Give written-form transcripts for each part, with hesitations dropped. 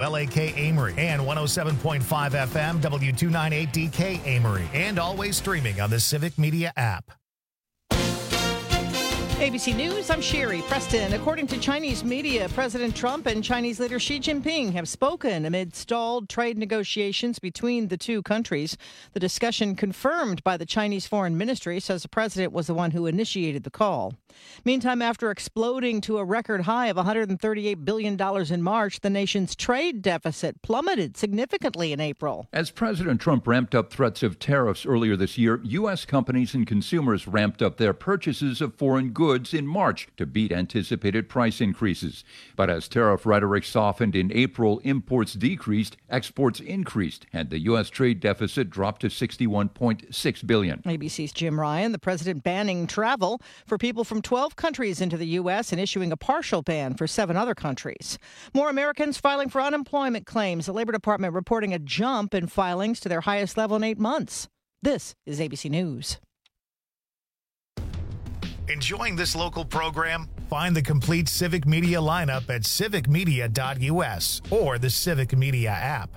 WLAK Amory and 107.5 FM W298DK Amory, and always streaming on the Civic Media app. ABC News, I'm Sherry Preston. According to Chinese media, President Trump and Chinese leader Xi Jinping have spoken amid stalled trade negotiations between the two countries. The discussion, confirmed by the Chinese Foreign Ministry, says the president was the one who initiated the call. Meantime, after exploding to a record high of $138 billion in March, the nation's trade deficit plummeted significantly in April. As President Trump ramped up threats of tariffs earlier this year, U.S. companies and consumers ramped up their purchases of foreign goods in March to beat anticipated price increases. But as tariff rhetoric softened in April, imports decreased, exports increased, and the U.S. trade deficit dropped to $61.6 billion. ABC's Jim Ryan, the president banning travel for people from 12 countries into the U.S. and issuing a partial ban for 7 other countries. More Americans filing for unemployment claims. The Labor Department reporting a jump in filings to their highest level in 8 months. This is ABC News. Enjoying this local program? Find the complete Civic Media lineup at civicmedia.us or the Civic Media app.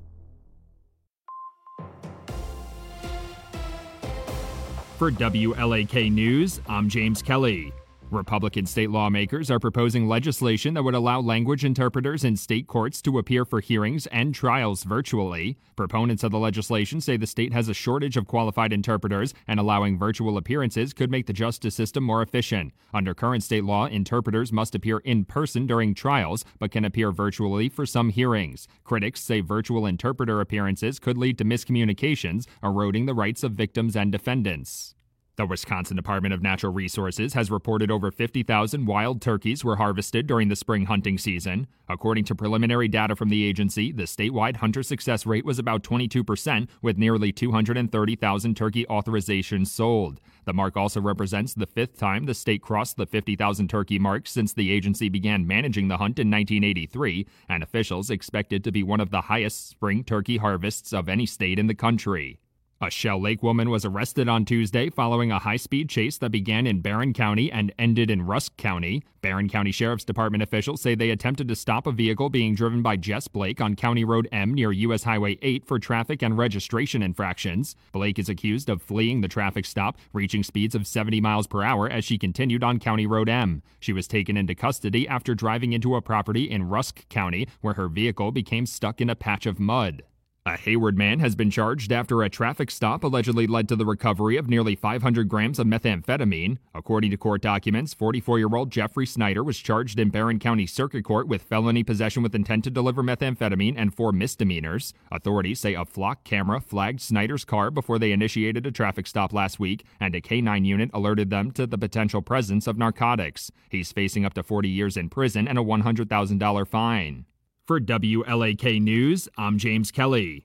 For WLAK News, I'm James Kelly. Republican state lawmakers are proposing legislation that would allow language interpreters in state courts to appear for hearings and trials virtually. Proponents of the legislation say the state has a shortage of qualified interpreters, and allowing virtual appearances could make the justice system more efficient. Under current state law, interpreters must appear in person during trials, but can appear virtually for some hearings. Critics say virtual interpreter appearances could lead to miscommunications, eroding the rights of victims and defendants. The Wisconsin Department of Natural Resources has reported over 50,000 wild turkeys were harvested during the spring hunting season. According to preliminary data from the agency, the statewide hunter success rate was about 22%, with nearly 230,000 turkey authorizations sold. The mark also represents the 5th time the state crossed the 50,000 turkey mark since the agency began managing the hunt in 1983, and officials expect it to be one of the highest spring turkey harvests of any state in the country. A Shell Lake woman was arrested on Tuesday following a high-speed chase that began in Barron County and ended in Rusk County. Barron County Sheriff's Department officials say they attempted to stop a vehicle being driven by Jess Blake on County Road M near U.S. Highway 8 for traffic and registration infractions. Blake is accused of fleeing the traffic stop, reaching speeds of 70 miles per hour as she continued on County Road M. She was taken into custody after driving into a property in Rusk County where her vehicle became stuck in a patch of mud. A Hayward man has been charged after a traffic stop allegedly led to the recovery of nearly 500 grams of methamphetamine. According to court documents, 44-year-old Jeffrey Snyder was charged in Barron County Circuit Court with felony possession with intent to deliver methamphetamine and 4 misdemeanors. Authorities say a flock camera flagged Snyder's car before they initiated a traffic stop last week, and a K-9 unit alerted them to the potential presence of narcotics. He's facing up to 40 years in prison and a $100,000 fine. For WLAK News, I'm James Kelly.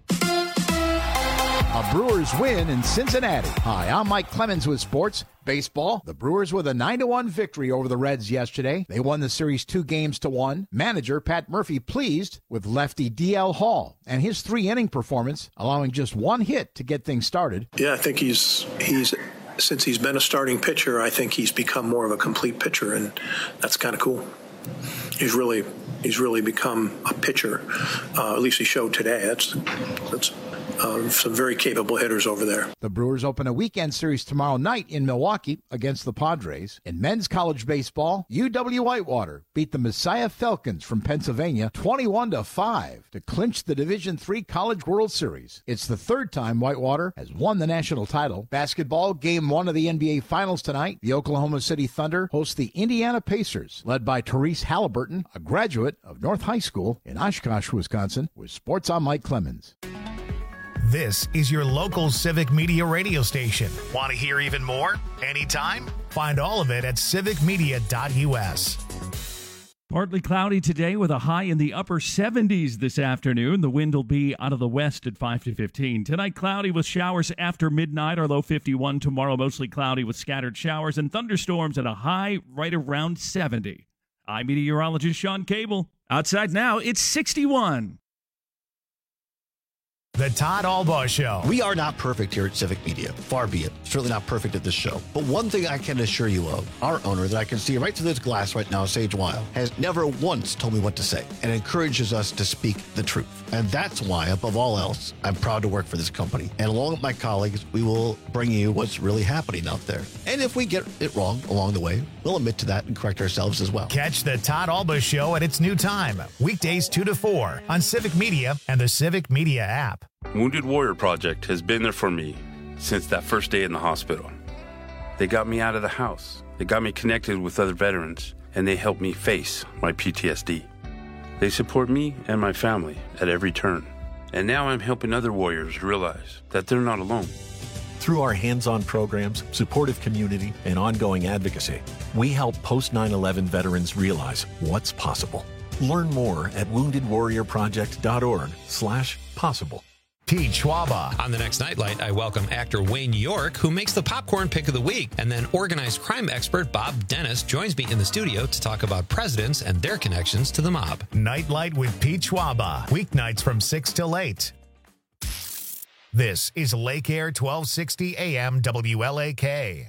A Brewers win in Cincinnati. Hi, I'm Mike Clemens with sports. Baseball, the Brewers with a 9-1 victory over the Reds yesterday. They won the series 2-1. Manager Pat Murphy pleased with lefty DL Hall and his 3-inning performance, allowing just 1 hit to get things started. Yeah, I think he's since he's been a starting pitcher, I think he's become more of a complete pitcher, and that's kind of cool. He's really become a pitcher. At least he showed today. That's some very capable hitters over there. The Brewers open a weekend series tomorrow night in Milwaukee against the Padres. In men's college baseball, UW-Whitewater beat the Messiah Falcons from Pennsylvania 21-5 to clinch the Division III College World Series. It's the 3rd time Whitewater has won the national title. Basketball, Game 1 of the NBA Finals tonight. The Oklahoma City Thunder host the Indiana Pacers, led by Therese Halliburton, a graduate of North High School in Oshkosh, Wisconsin. With sports, I'm Mike Clemens. This is your local Civic Media radio station. Want to hear even more? Anytime? Find all of it at civicmedia.us. Partly cloudy today with a high in the upper 70s this afternoon. The wind will be out of the west at 5 to 15. Tonight, cloudy with showers after midnight, our low 51. Tomorrow, mostly cloudy with scattered showers and thunderstorms at a high right around 70. I'm meteorologist Sean Cable. Outside now, it's 61. The Todd Albaugh Show. We are not perfect here at Civic Media. Far be it. Certainly not perfect at this show. But one thing I can assure you of, our owner that I can see right through this glass right now, Sage Weil, has never once told me what to say and encourages us to speak the truth. And that's why, above all else, I'm proud to work for this company. And along with my colleagues, we will bring you what's really happening out there. And if we get it wrong along the way, we'll admit to that and correct ourselves as well. Catch the Todd Albaugh Show at its new time, weekdays 2 to 4 on Civic Media and the Civic Media app. Wounded Warrior Project has been there for me since that first day in the hospital. They got me out of the house. They got me connected with other veterans, and they helped me face my PTSD. They support me and my family at every turn. And now I'm helping other warriors realize that they're not alone. Through our hands-on programs, supportive community, and ongoing advocacy, we help post-9/11 veterans realize what's possible. Learn more at woundedwarriorproject.org/possible. Pete Schwaba. On the next Nightlight, I welcome actor Wayne York, who makes the popcorn pick of the week. And then organized crime expert Bob Dennis joins me in the studio to talk about presidents and their connections to the mob. Nightlight with Pete Schwaba. Weeknights from 6 till 8. This is Lake Air 1260 AM WLAK.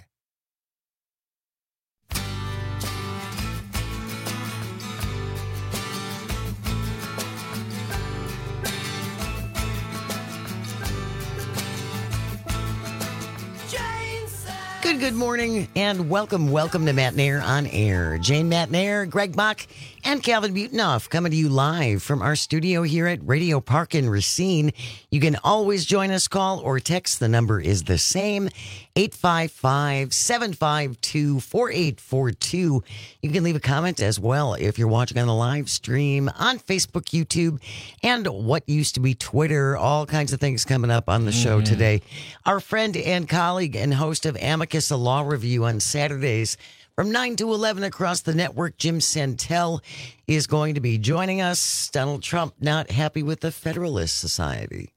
Good morning, and welcome to Matt Nair on Air. Jane Matt Nair, Greg Bach, and Calvin Butenoff coming to you live from our studio here at Radio Park in Racine. You can always join us, call or text. The number is the same, 855-752-4842. You can leave a comment as well if you're watching on the live stream on Facebook, YouTube, and what used to be Twitter. All kinds of things coming up on the show today. Our friend and colleague and host of Amicus, a law review on Saturdays from 9 to 11 across the network, Jim Santel, is going to be joining us. Donald Trump not happy with the Federalist Society.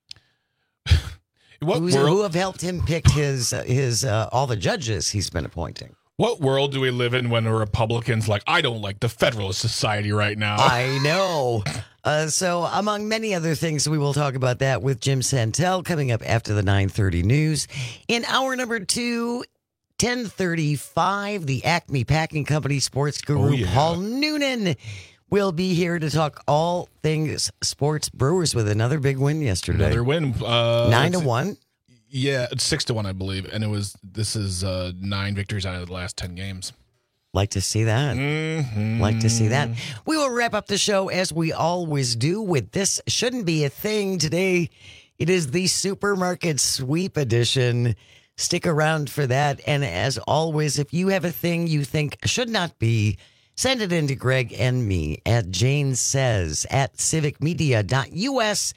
Who have helped him pick his all the judges he's been appointing. What world do we live in when a Republican's like, I don't like the Federalist Society right now? I know. So among many other things, we will talk about that with Jim Santel coming up after the 9:30 news. In hour number 2, 10:35, the Acme Packing Company sports guru Paul Noonan will be here to talk all things sports. Brewers with another big win yesterday. Another win. 9-1. Yeah, it's 6-1, I believe. And this is 9 victories out of the last 10 games. Like to see that. Like to see that. We will wrap up the show as we always do with This Shouldn't Be a Thing. Today, it is the Supermarket Sweep Edition. Stick around for that. And as always, if you have a thing you think should not be, send it in to Greg and me at Jane Says at civicmedia.us.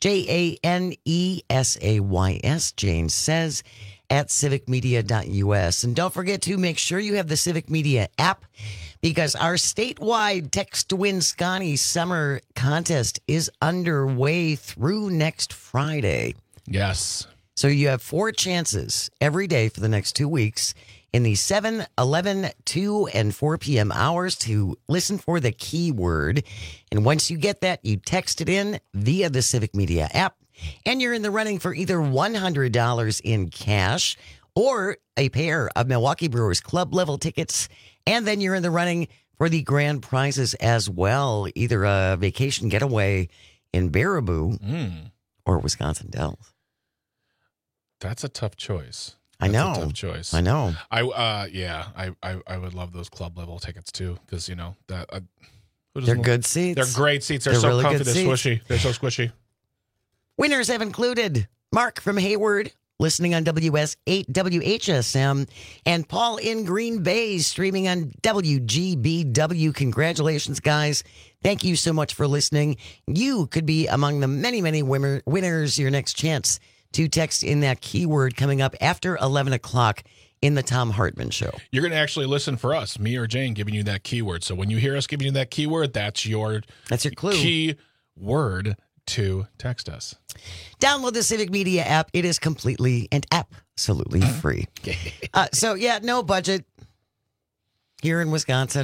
JANESAYS. Jane Says at civicmedia.us. And don't forget to make sure you have the Civic Media app, because our statewide Text to Win Scotty Summer Contest is underway through next Friday. Yes. So you have 4 chances every day for the next 2 weeks in the 7, 11, 2, and 4 p.m. hours to listen for the keyword. And once you get that, you text it in via the Civic Media app, and you're in the running for either $100 in cash or a pair of Milwaukee Brewers club level tickets. And then you're in the running for the grand prizes as well, either a vacation getaway in Baraboo or Wisconsin Dells. That's a tough choice. I know. That's a tough choice. I know. I would love those club level tickets too, because they're good seats. They're great seats. They're so really comfy. good They're squishy. They're so squishy. Winners have included Mark from Hayward, listening on WS8 WHSM, and Paul in Green Bay, streaming on WGBW. Congratulations, guys. Thank you so much for listening. You could be among the many, many winners. Your next chance to text in that keyword coming up after 11 o'clock in the Tom Hartman Show. You're going to actually listen for us, me or Jane, giving you that keyword. So when you hear us giving you that keyword, that's your clue. Key word to text us. Download the Civic Media app. It is completely and absolutely free. No budget here in Wisconsin.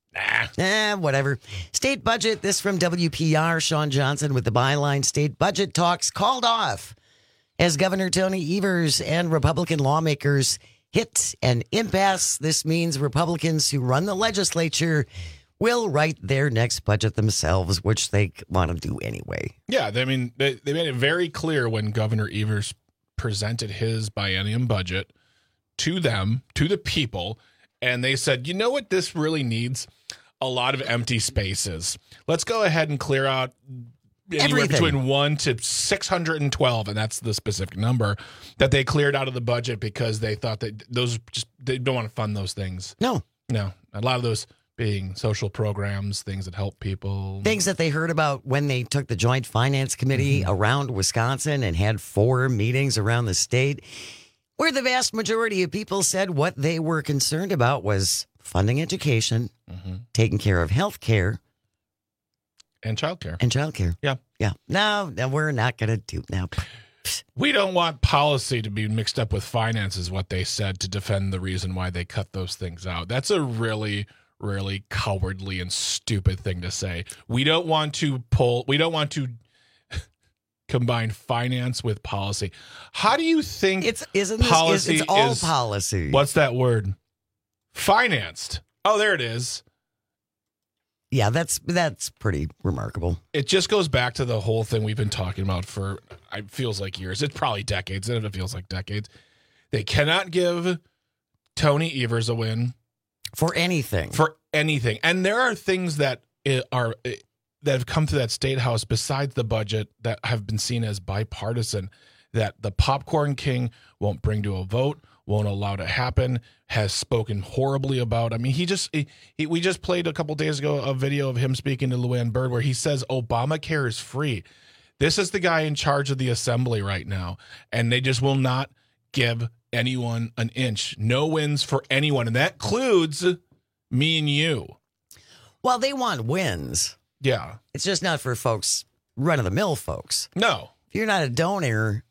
Whatever. State budget. This from WPR. Sean Johnson with the byline. State budget talks called off as Governor Tony Evers and Republican lawmakers hit an impasse. This means Republicans who run the legislature will write their next budget themselves, which they want to do anyway. Yeah, I mean, they made it very clear when Governor Evers presented his biennium budget to them, to the people, and they said, you know what this really needs? A lot of empty spaces. Let's go ahead and clear out anywhere between 1 to 612, and that's the specific number that they cleared out of the budget because they thought that they don't want to fund those things. No. A lot of those being social programs, things that help people. Things that they heard about when they took the Joint Finance Committee around Wisconsin and had 4 meetings around the state, where the vast majority of people said what they were concerned about was funding education, taking care of health care, and childcare. Yeah. No, we're not going to do now. We don't want policy to be mixed up with finance, is what they said, to defend the reason why they cut those things out. That's a really, really cowardly and stupid thing to say. We don't want to combine finance with policy. How do you think policy it's all policy? What's that word? Financed. Oh, there it is. Yeah, that's pretty remarkable. It just goes back to the whole thing we've been talking about for, it feels like years. It's probably decades. It feels like decades. They cannot give Tony Evers a win. For anything. And there are things that have come to that state house besides the budget that have been seen as bipartisan that the popcorn king won't bring to a vote, won't allow to happen, has spoken horribly about. I mean, we just played a couple days ago a video of him speaking to Luann Byrd where he says Obamacare is free. This is the guy in charge of the assembly right now, and they just will not give anyone an inch. No wins for anyone, and that includes me and you. Well, they want wins. Yeah. It's just not for folks, run-of-the-mill folks. No. If you're not a donor,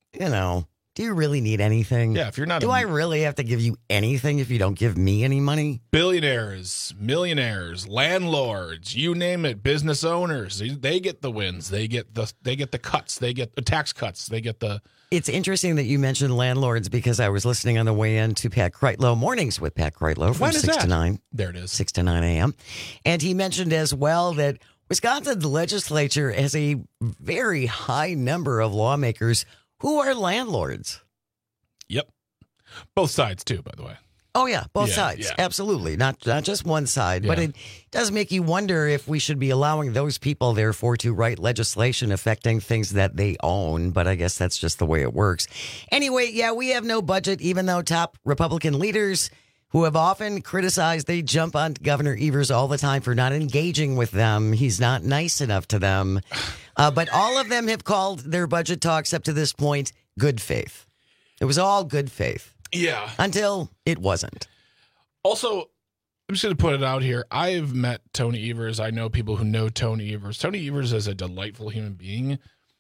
do you really need anything? Yeah, if you're not. Do I really have to give you anything if you don't give me any money? Billionaires, millionaires, landlords, you name it, business owners, they get the wins. They get the cuts. They get the tax cuts. They get the. It's interesting that you mentioned landlords because I was listening on the way in to Pat Kreitlow, Mornings with Pat Kreitlow from 6 to 9. There it is. 6 to 9 a.m. And he mentioned as well that Wisconsin's legislature has a very high number of lawmakers who are landlords. Yep. Both sides, too, by the way. Oh, yeah. Both sides. Yeah. Absolutely. Not just one side. Yeah. But it does make you wonder if we should be allowing those people, therefore, to write legislation affecting things that they own. But I guess that's just the way it works. Anyway, yeah, we have no budget, even though top Republican leaders who have often criticized, they jump on Governor Evers all the time for not engaging with them. He's not nice enough to them. But all of them have called their budget talks up to this point good faith. It was all good faith. Yeah. Until it wasn't. Also, I'm just going to put it out here. I've met Tony Evers. I know people who know Tony Evers. Tony Evers is a delightful human being.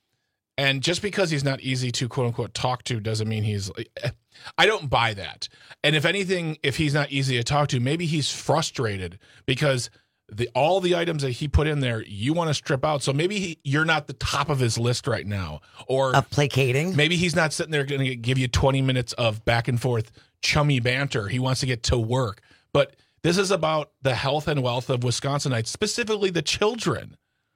And just because he's not easy to, quote unquote, talk to doesn't mean he's. I don't buy that. And if anything, if he's not easy to talk to, maybe he's frustrated because all the items that he put in there, you want to strip out. So maybe you're not the top of his list right now. Or placating. Maybe he's not sitting there going to give you 20 minutes of back and forth chummy banter. He wants to get to work. But this is about the health and wealth of Wisconsinites, specifically the children.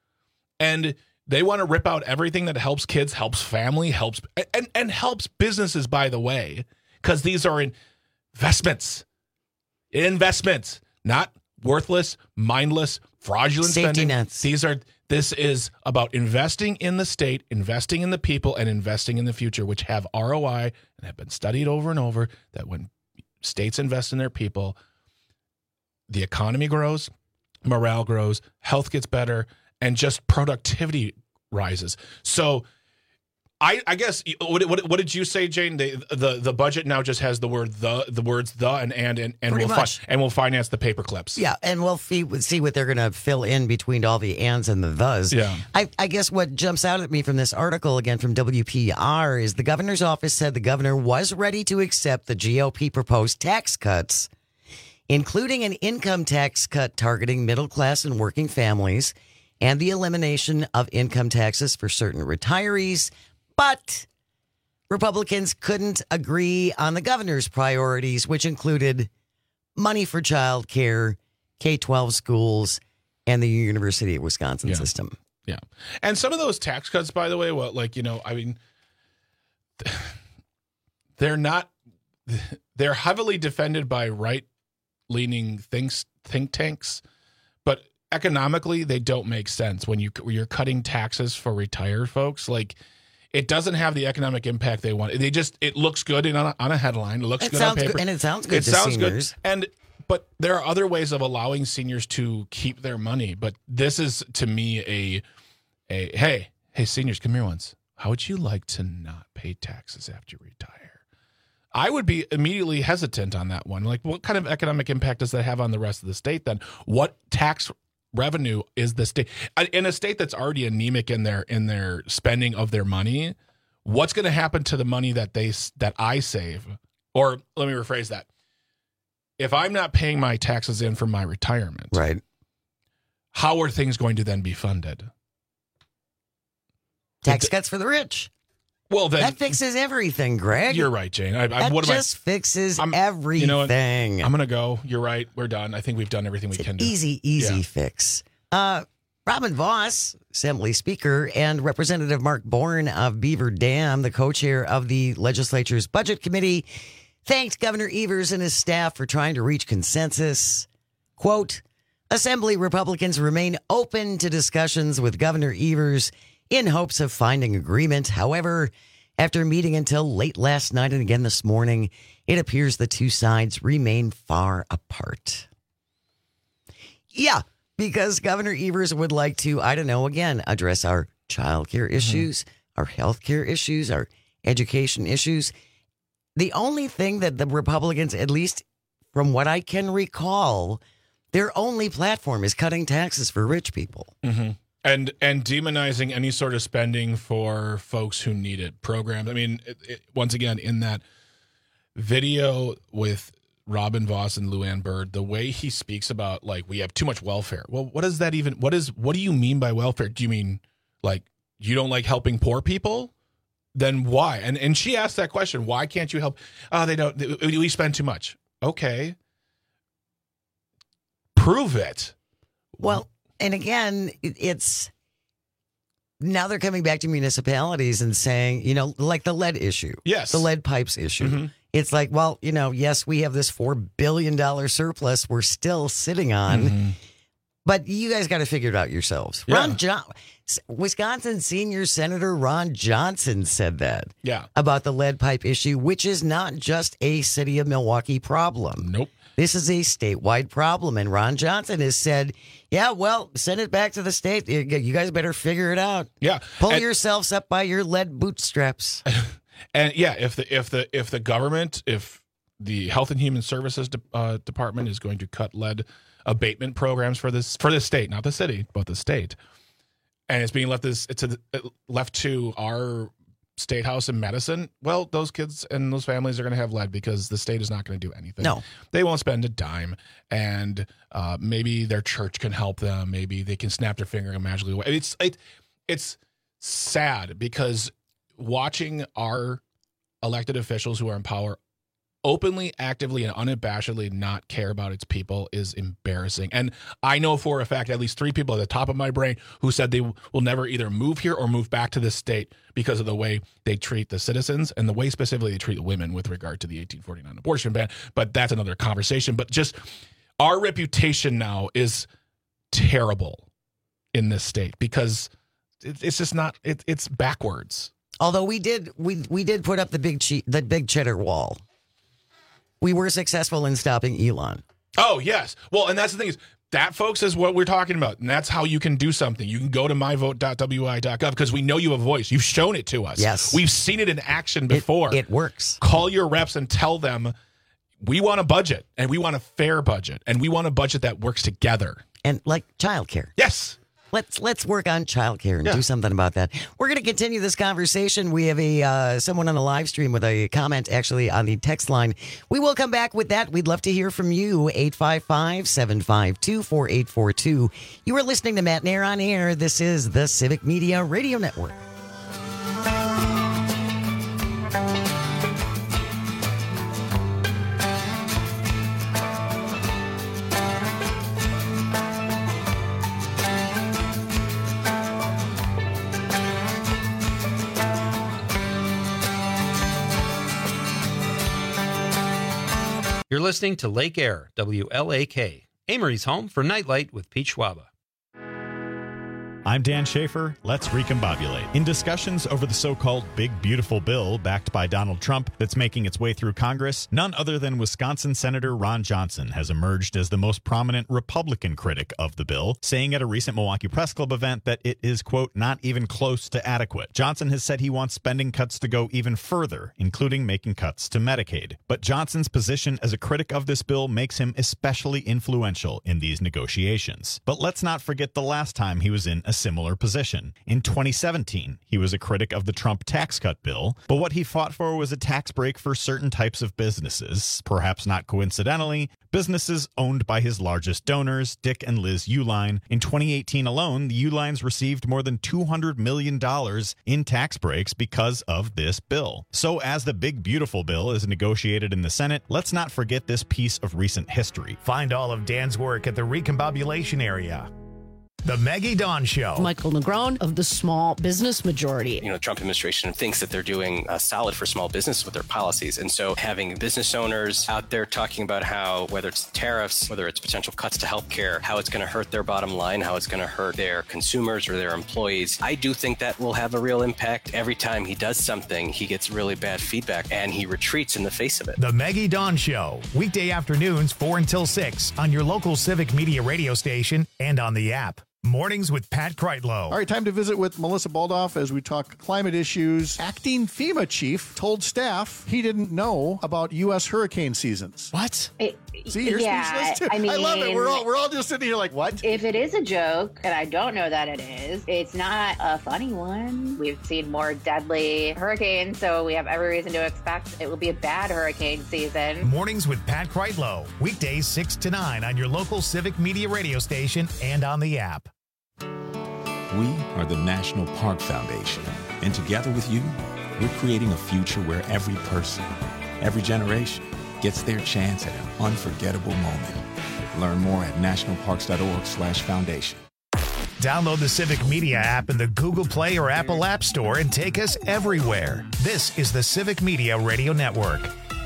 And they want to rip out everything that helps kids, helps family, helps and helps businesses, by the way, because these are investments. Investments, not worthless, mindless, fraudulent safety spending. Nets. This is about investing in the state, investing in the people, and investing in the future, which have ROI and have been studied over and over, that when states invest in their people, the economy grows, morale grows, health gets better, and just productivity rises. So I guess what did you say, Jane? The budget now just has the words the and we'll finance the paper clips. Yeah, and we'll see what they're going to fill in between all the ands and the thes. Yeah. I guess what jumps out at me from this article again from WPR is the governor's office said the governor was ready to accept the GOP proposed tax cuts including an income tax cut targeting middle class and working families and the elimination of income taxes for certain retirees. But Republicans couldn't agree on the governor's priorities, which included money for child care, K-12 schools, and the University of Wisconsin system. Yeah. And some of those tax cuts, by the way, they're heavily defended by right-leaning think tanks, but economically they don't make sense when you're cutting taxes for retired folks. Like, it doesn't have the economic impact they want. It looks good on a headline. It looks good on paper. And it sounds good to seniors. But there are other ways of allowing seniors to keep their money. But this is, to me, hey, seniors, come here once. How would you like to not pay taxes after you retire? I would be immediately hesitant on that one. Like, what kind of economic impact does that have on the rest of the state then? What tax revenue is the state in a state that's already anemic in their spending of their money? What's going to happen to the money that I save? Or let me rephrase that. If I'm not paying my taxes in for my retirement, right? How are things going to then be funded? Tax cuts for the rich. Well, then that fixes everything, Greg. You're right, Jane. Fixes everything. You know what? I'm going to go. You're right. We're done. I think we've done everything we can do. Easy fix. Robin Vos, Assembly Speaker, and Representative Mark Bourne of Beaver Dam, the co-chair of the legislature's Budget Committee, thanked Governor Evers and his staff for trying to reach consensus. Quote, Assembly Republicans remain open to discussions with Governor Evers in hopes of finding agreement. However, after meeting until late last night and again this morning, it appears the two sides remain far apart. Yeah, because Governor Evers would like to, again, address our child care issues, our health care issues, our education issues. The only thing that the Republicans, at least from what I can recall, their only platform is cutting taxes for rich people. Mm-hmm. And demonizing any sort of spending for folks who need it. Programs. I mean, once again, in that video with Robin Vos and Luann Byrd, the way he speaks about, like, we have too much welfare. Well, what does that even, what do you mean by welfare? Do you mean, like, you don't like helping poor people? Then why? And she asked that question. Why can't you help? We spend too much. Okay. Prove it. Well, and again, it's now they're coming back to municipalities and saying, like the lead issue. Yes. The lead pipes issue. Mm-hmm. It's like, well, yes, we have this $4 billion surplus we're still sitting on, Mm-hmm. but you guys got to figure it out yourselves. Yeah. Wisconsin senior Senator Ron Johnson said that about the lead pipe issue, which is not just a city of Milwaukee problem. Nope. This is a statewide problem. And Ron Johnson has said, send it back to the state. You guys better figure it out. Yeah. Pull yourselves up by your lead bootstraps. And if the government, if the Health and Human Services Department is going to cut lead abatement programs for this state, not the city, but the state, and it's being left to our state house in Madison, well, those kids and those families are going to have lead because the state is not going to do anything. No. They won't spend a dime, and maybe their church can help them. Maybe they can snap their finger and magically away. It's sad because watching our elected officials who are in power openly, actively, and unabashedly not care about its people is embarrassing. And I know for a fact at least 3 people at the top of my brain who said they will never either move here or move back to this state because of the way they treat the citizens and the way specifically they treat women with regard to the 1849 abortion ban. But that's another conversation. But just our reputation now is terrible in this state because it's just not, it's backwards. Although we did put up the big cheddar wall. We were successful in stopping Elon. Oh, yes. Well, and that's the thing is, that, folks, is what we're talking about. And that's how you can do something. You can go to myvote.wi.gov because we know you have a voice. You've shown it to us. Yes. We've seen it in action before. It works. Call your reps and tell them we want a budget, and we want a fair budget, and we want a budget that works together. And like childcare. Yes. Let's work on childcare and do something about that. We're going to continue this conversation. We have someone on the live stream with a comment actually on the text line. We will come back with that. We'd love to hear from you. 855-752-4842. You are listening to Matt Nair on Air. This is the Civic Media Radio Network. You're listening to Lake Air, WLAK, Amory's home for Nightlight with Pete Schwaba. I'm Dan Schaefer. Let's recombobulate. In discussions over the so-called Big Beautiful Bill backed by Donald Trump that's making its way through Congress, none other than Wisconsin Senator Ron Johnson has emerged as the most prominent Republican critic of the bill, saying at a recent Milwaukee Press Club event that it is, quote, not even close to adequate. Johnson has said he wants spending cuts to go even further, including making cuts to Medicaid. But Johnson's position as a critic of this bill makes him especially influential in these negotiations. But let's not forget the last time he was in a similar position. In 2017, he was a critic of the Trump tax cut bill, but what he fought for was a tax break for certain types of businesses, perhaps not coincidentally, businesses owned by his largest donors, Dick and Liz Uihlein. In 2018 alone, the Uihleins received more than $200 million in tax breaks because of this bill. So as the Big Beautiful Bill is negotiated in the Senate, let's not forget this piece of recent history. Find all of Dan's work at the Recombobulation Area. The Maggie Dawn Show. Michael Negron of the Small Business Majority. The Trump administration thinks that they're doing solid for small business with their policies. And so having business owners out there talking about how, whether it's tariffs, whether it's potential cuts to healthcare, how it's going to hurt their bottom line, how it's going to hurt their consumers or their employees, I do think that will have a real impact. Every time he does something, he gets really bad feedback and he retreats in the face of it. The Maggie Dawn Show. Weekday afternoons 4 until 6 on your local Civic Media radio station and on the app. Mornings with Pat Kreitlow. All right, time to visit with Melissa Baldoff as we talk climate issues. Acting FEMA chief told staff he didn't know about U.S. hurricane seasons. What? See, you're speechless too. I love it. We're all just sitting here like, what? If it is a joke, and I don't know that it is, it's not a funny one. We've seen more deadly hurricanes, so we have every reason to expect it will be a bad hurricane season. Mornings with Pat Kreitlow. Weekdays 6 to 9 on your local Civic Media radio station and on the app. We are the National Park Foundation, and together with you, we're creating a future where every person, every generation, gets their chance at an unforgettable moment. Learn more at nationalparks.org/foundation. Download the Civic Media app in the Google Play or Apple App Store and take us everywhere. This is the Civic Media Radio Network.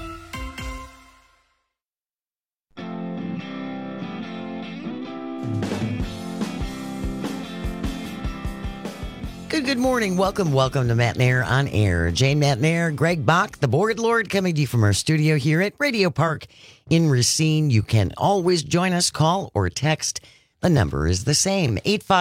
Good morning. Welcome to Matt Nair on Air. Jane Matt Nair, Greg Bach, the board lord, coming to you from our studio here at Radio Park in Racine. You can always join us, call or text. The number is the same,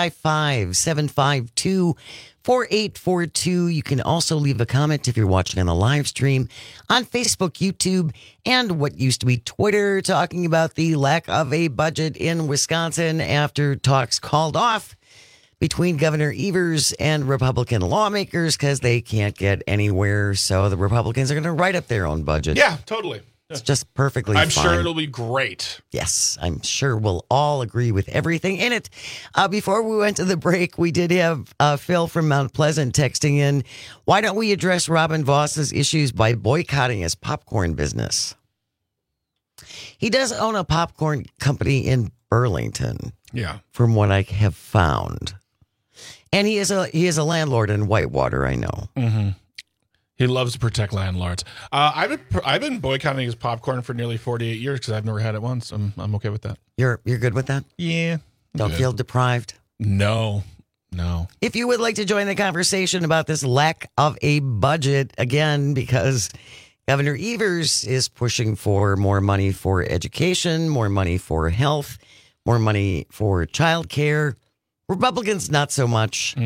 855-752-4842. You can also leave a comment if you're watching on the live stream on Facebook, YouTube, and what used to be Twitter, talking about the lack of a budget in Wisconsin after talks called off between Governor Evers and Republican lawmakers because they can't get anywhere. So the Republicans are going to write up their own budget. Yeah, totally. It's just perfectly fine. I'm sure it'll be great. Yes, I'm sure we'll all agree with everything in it. Before we went to the break, we did have Phil from Mount Pleasant texting in, why don't we address Robin Voss's issues by boycotting his popcorn business? He does own a popcorn company in Burlington. Yeah. From what I have found. And he is a landlord in Whitewater, I know. Mm-hmm. He loves to protect landlords. I've been boycotting his popcorn for nearly 48 years because I've never had it once. I'm okay with that. You're good with that? Yeah. Don't feel deprived? No. If you would like to join the conversation about this lack of a budget, again, because Governor Evers is pushing for more money for education, more money for health, more money for childcare. Republicans, not so much.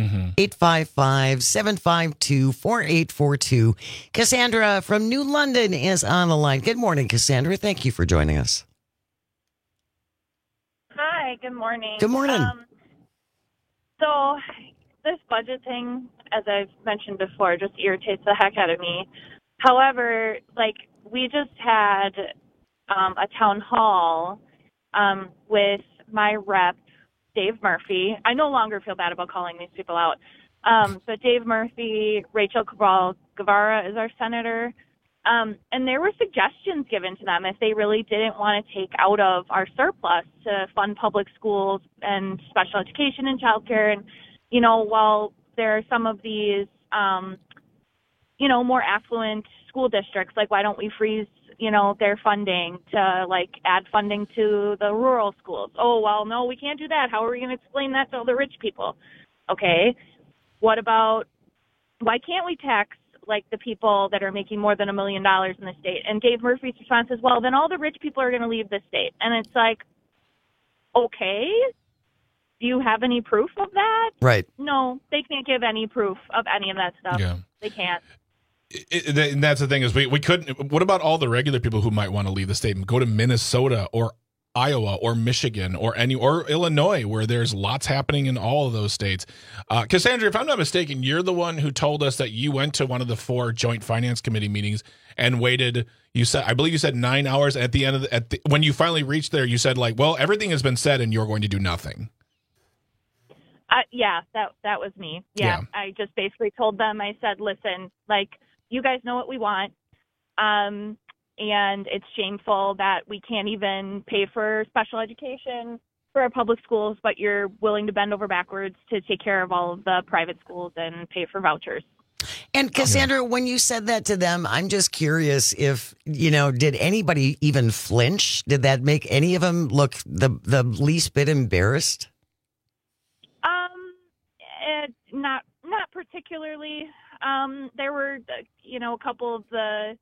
855-752-4842. Cassandra from New London is on the line. Good morning, Cassandra. Thank you for joining us. Hi, good morning. Good morning. So this budget thing, as I've mentioned before, just irritates the heck out of me. However, like, we just had a town hall with my rep, Dave Murphy. I no longer feel bad about calling these people out. But Dave Murphy, Rachel Cabral Guevara is our senator. And there were suggestions given to them if they really didn't want to take out of our surplus to fund public schools and special education and childcare. And, you know, while there are some of these, you know, more affluent school districts, like, why don't we freeze, you know, their funding to, like, add funding to the rural schools? Oh, well, no, we can't do that. How are we going to explain that to all the rich people? Okay. What about, why can't we tax, like, the people that are making more than $1 million in the state? And Dave Murphy's response is, well, then all the rich people are going to leave the state. And it's like, okay, do you have any proof of that? Right. No, they can't give any proof of any of that stuff. Yeah. They can't. And that's the thing is we couldn't. What about all the regular people who might want to leave the state and go to Minnesota or Iowa or Michigan or Illinois, where there's lots happening in all of those states? Cassandra, if I'm not mistaken, you're the one who told us that you went to one of the 4 Joint Finance Committee meetings and waited. I believe you said 9 hours at the end of when you finally reached there. You said, like, well, everything has been said and you're going to do nothing. Yeah, that was me. Yeah, I just basically told them, I said, listen, like, you guys know what we want. And it's shameful that we can't even pay for special education for our public schools, but you're willing to bend over backwards to take care of all of the private schools and pay for vouchers. And Cassandra, when you said that to them, I'm just curious if, you know, did anybody even flinch? Did that make any of them look the least bit embarrassed? Not particularly. There were, you know, a couple of the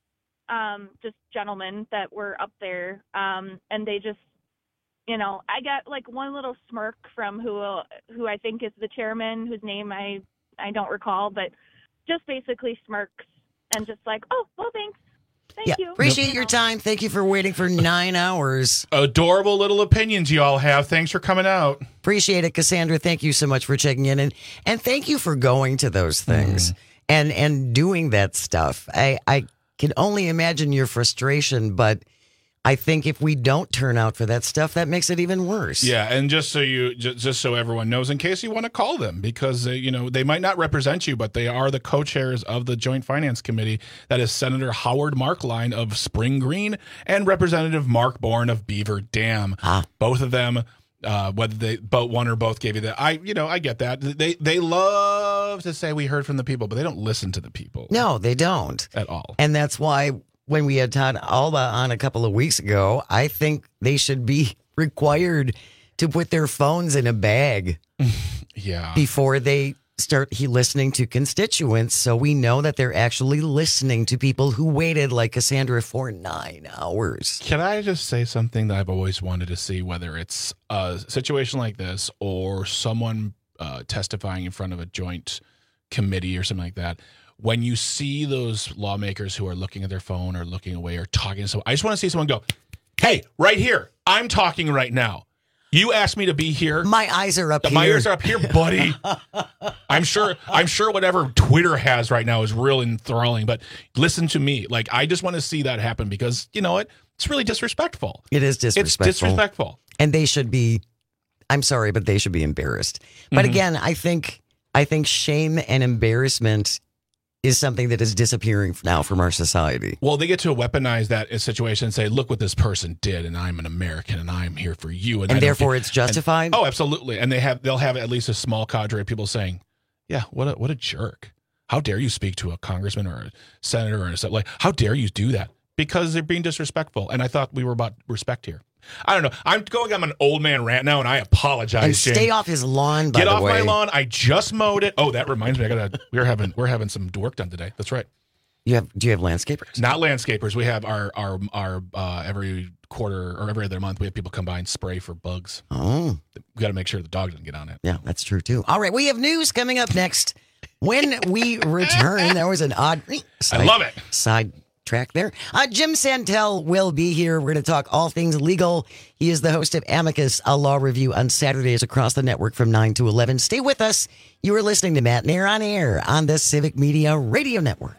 just gentlemen that were up there, and they just, you know, I got like one little smirk from who I think is the chairman, whose name I don't recall, but just basically smirks and just like, oh, well, thanks. Thank you. Appreciate your time. Thank you for waiting for 9 hours. Adorable little opinions you all have. Thanks for coming out. Appreciate it, Cassandra. Thank you so much for checking in, and thank you for going to those things and doing that stuff. I can only imagine your frustration, but I think if we don't turn out for that stuff, that makes it even worse. Yeah, and just so everyone knows, in case you want to call them, because you know, they might not represent you, but they are the co-chairs of the Joint Finance Committee. That is Senator Howard Markline of Spring Green and Representative Mark Bourne of Beaver Dam. Both of them, whether they one or both gave you that, I get that. They love to say we heard from the people, but they don't listen to the people. No, they don't at all, and that's why. When we had Todd Alba on a couple of weeks ago, I think they should be required to put their phones in a bag before they start listening to constituents, so we know that they're actually listening to people who waited, like Cassandra, for 9 hours. Can I just say something that I've always wanted to see, whether it's a situation like this or someone testifying in front of a joint committee or something like that? When you see those lawmakers who are looking at their phone or looking away or talking to someone, I just want to see someone go, hey, right here, I'm talking right now. You asked me to be here. My eyes are up here. My ears are up here, buddy. I'm sure whatever Twitter has right now is real enthralling, but listen to me. Like, I just want to see that happen because, you know what? It's really disrespectful. It is disrespectful. It's disrespectful. And they should be, I'm sorry, but they should be embarrassed. But again, I think shame and embarrassment is something that is disappearing now from our society. Well, they get to weaponize that situation and say, look what this person did, and I'm an American, and I'm here for you. And therefore it's justified? Oh, absolutely. And they'll have at least a small cadre of people saying, yeah, what a jerk. How dare you speak to a congressman or a senator or a, like, how dare you do that? Because they're being disrespectful. And I thought we were about respect here. I don't know. I'm an old man rant now, and I apologize. And stay off his lawn, by the way. Get off my lawn. I just mowed it. Oh, that reminds me. We're having some work done today. That's right. Do you have landscapers? Not landscapers. We have our every quarter or every other month, we have people come by and spray for bugs. Oh. We got to make sure the dog doesn't get on it. Yeah, that's true, too. All right, we have news coming up next. When we return, there was an odd... I love it. Side track there. Jim Santel will be here. We're going to talk all things legal. He is the host of Amicus, a law review on Saturdays across the network from 9 to 11. Stay with us. You are listening to Matt Nair on Air on the Civic Media Radio Network.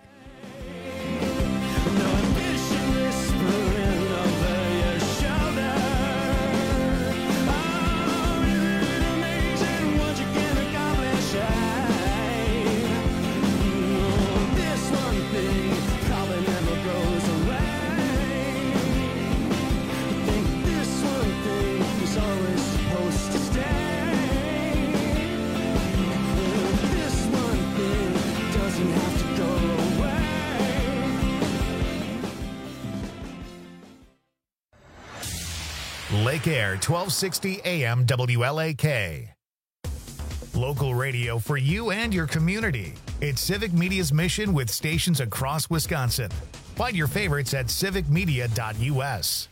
Lake Air, 1260 AM WLAK. Local radio for you and your community. It's Civic Media's mission with stations across Wisconsin. Find your favorites at civicmedia.us.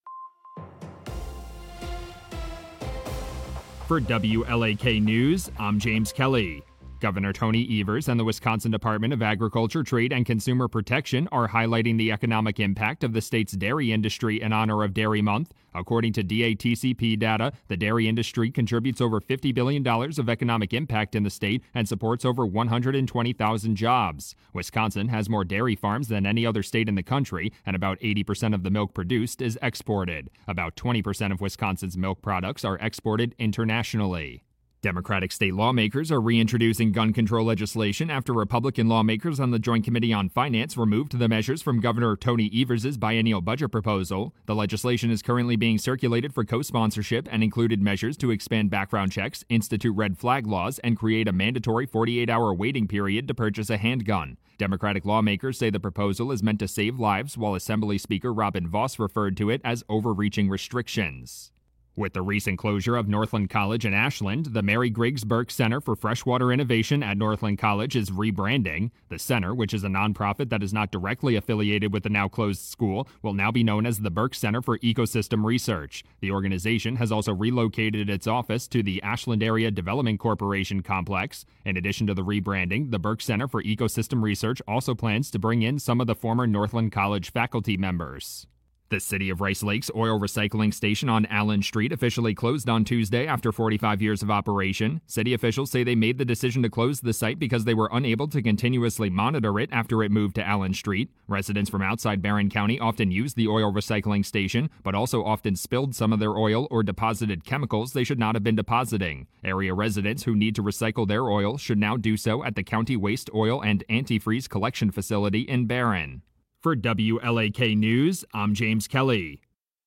For WLAK News, I'm James Kelly. Governor Tony Evers and the Wisconsin Department of Agriculture, Trade, and Consumer Protection are highlighting the economic impact of the state's dairy industry in honor of Dairy Month. According to DATCP data, the dairy industry contributes over $50 billion of economic impact in the state and supports over 120,000 jobs. Wisconsin has more dairy farms than any other state in the country, and about 80% of the milk produced is exported. About 20% of Wisconsin's milk products are exported internationally. Democratic state lawmakers are reintroducing gun control legislation after Republican lawmakers on the Joint Committee on Finance removed the measures from Governor Tony Evers' biennial budget proposal. The legislation is currently being circulated for co-sponsorship and included measures to expand background checks, institute red flag laws, and create a mandatory 48-hour waiting period to purchase a handgun. Democratic lawmakers say the proposal is meant to save lives, while Assembly Speaker Robin Vos referred to it as overreaching restrictions. With the recent closure of Northland College in Ashland, the Mary Griggs Burke Center for Freshwater Innovation at Northland College is rebranding. The center, which is a nonprofit that is not directly affiliated with the now closed school, will now be known as the Burke Center for Ecosystem Research. The organization has also relocated its office to the Ashland Area Development Corporation complex. In addition to the rebranding, the Burke Center for Ecosystem Research also plans to bring in some of the former Northland College faculty members. The City of Rice Lake's oil recycling station on Allen Street officially closed on Tuesday after 45 years of operation. City officials say they made the decision to close the site because they were unable to continuously monitor it after it moved to Allen Street. Residents from outside Barron County often use the oil recycling station, but also often spilled some of their oil or deposited chemicals they should not have been depositing. Area residents who need to recycle their oil should now do so at the County Waste Oil and Antifreeze Collection Facility in Barron. For WLAK News, I'm James Kelly.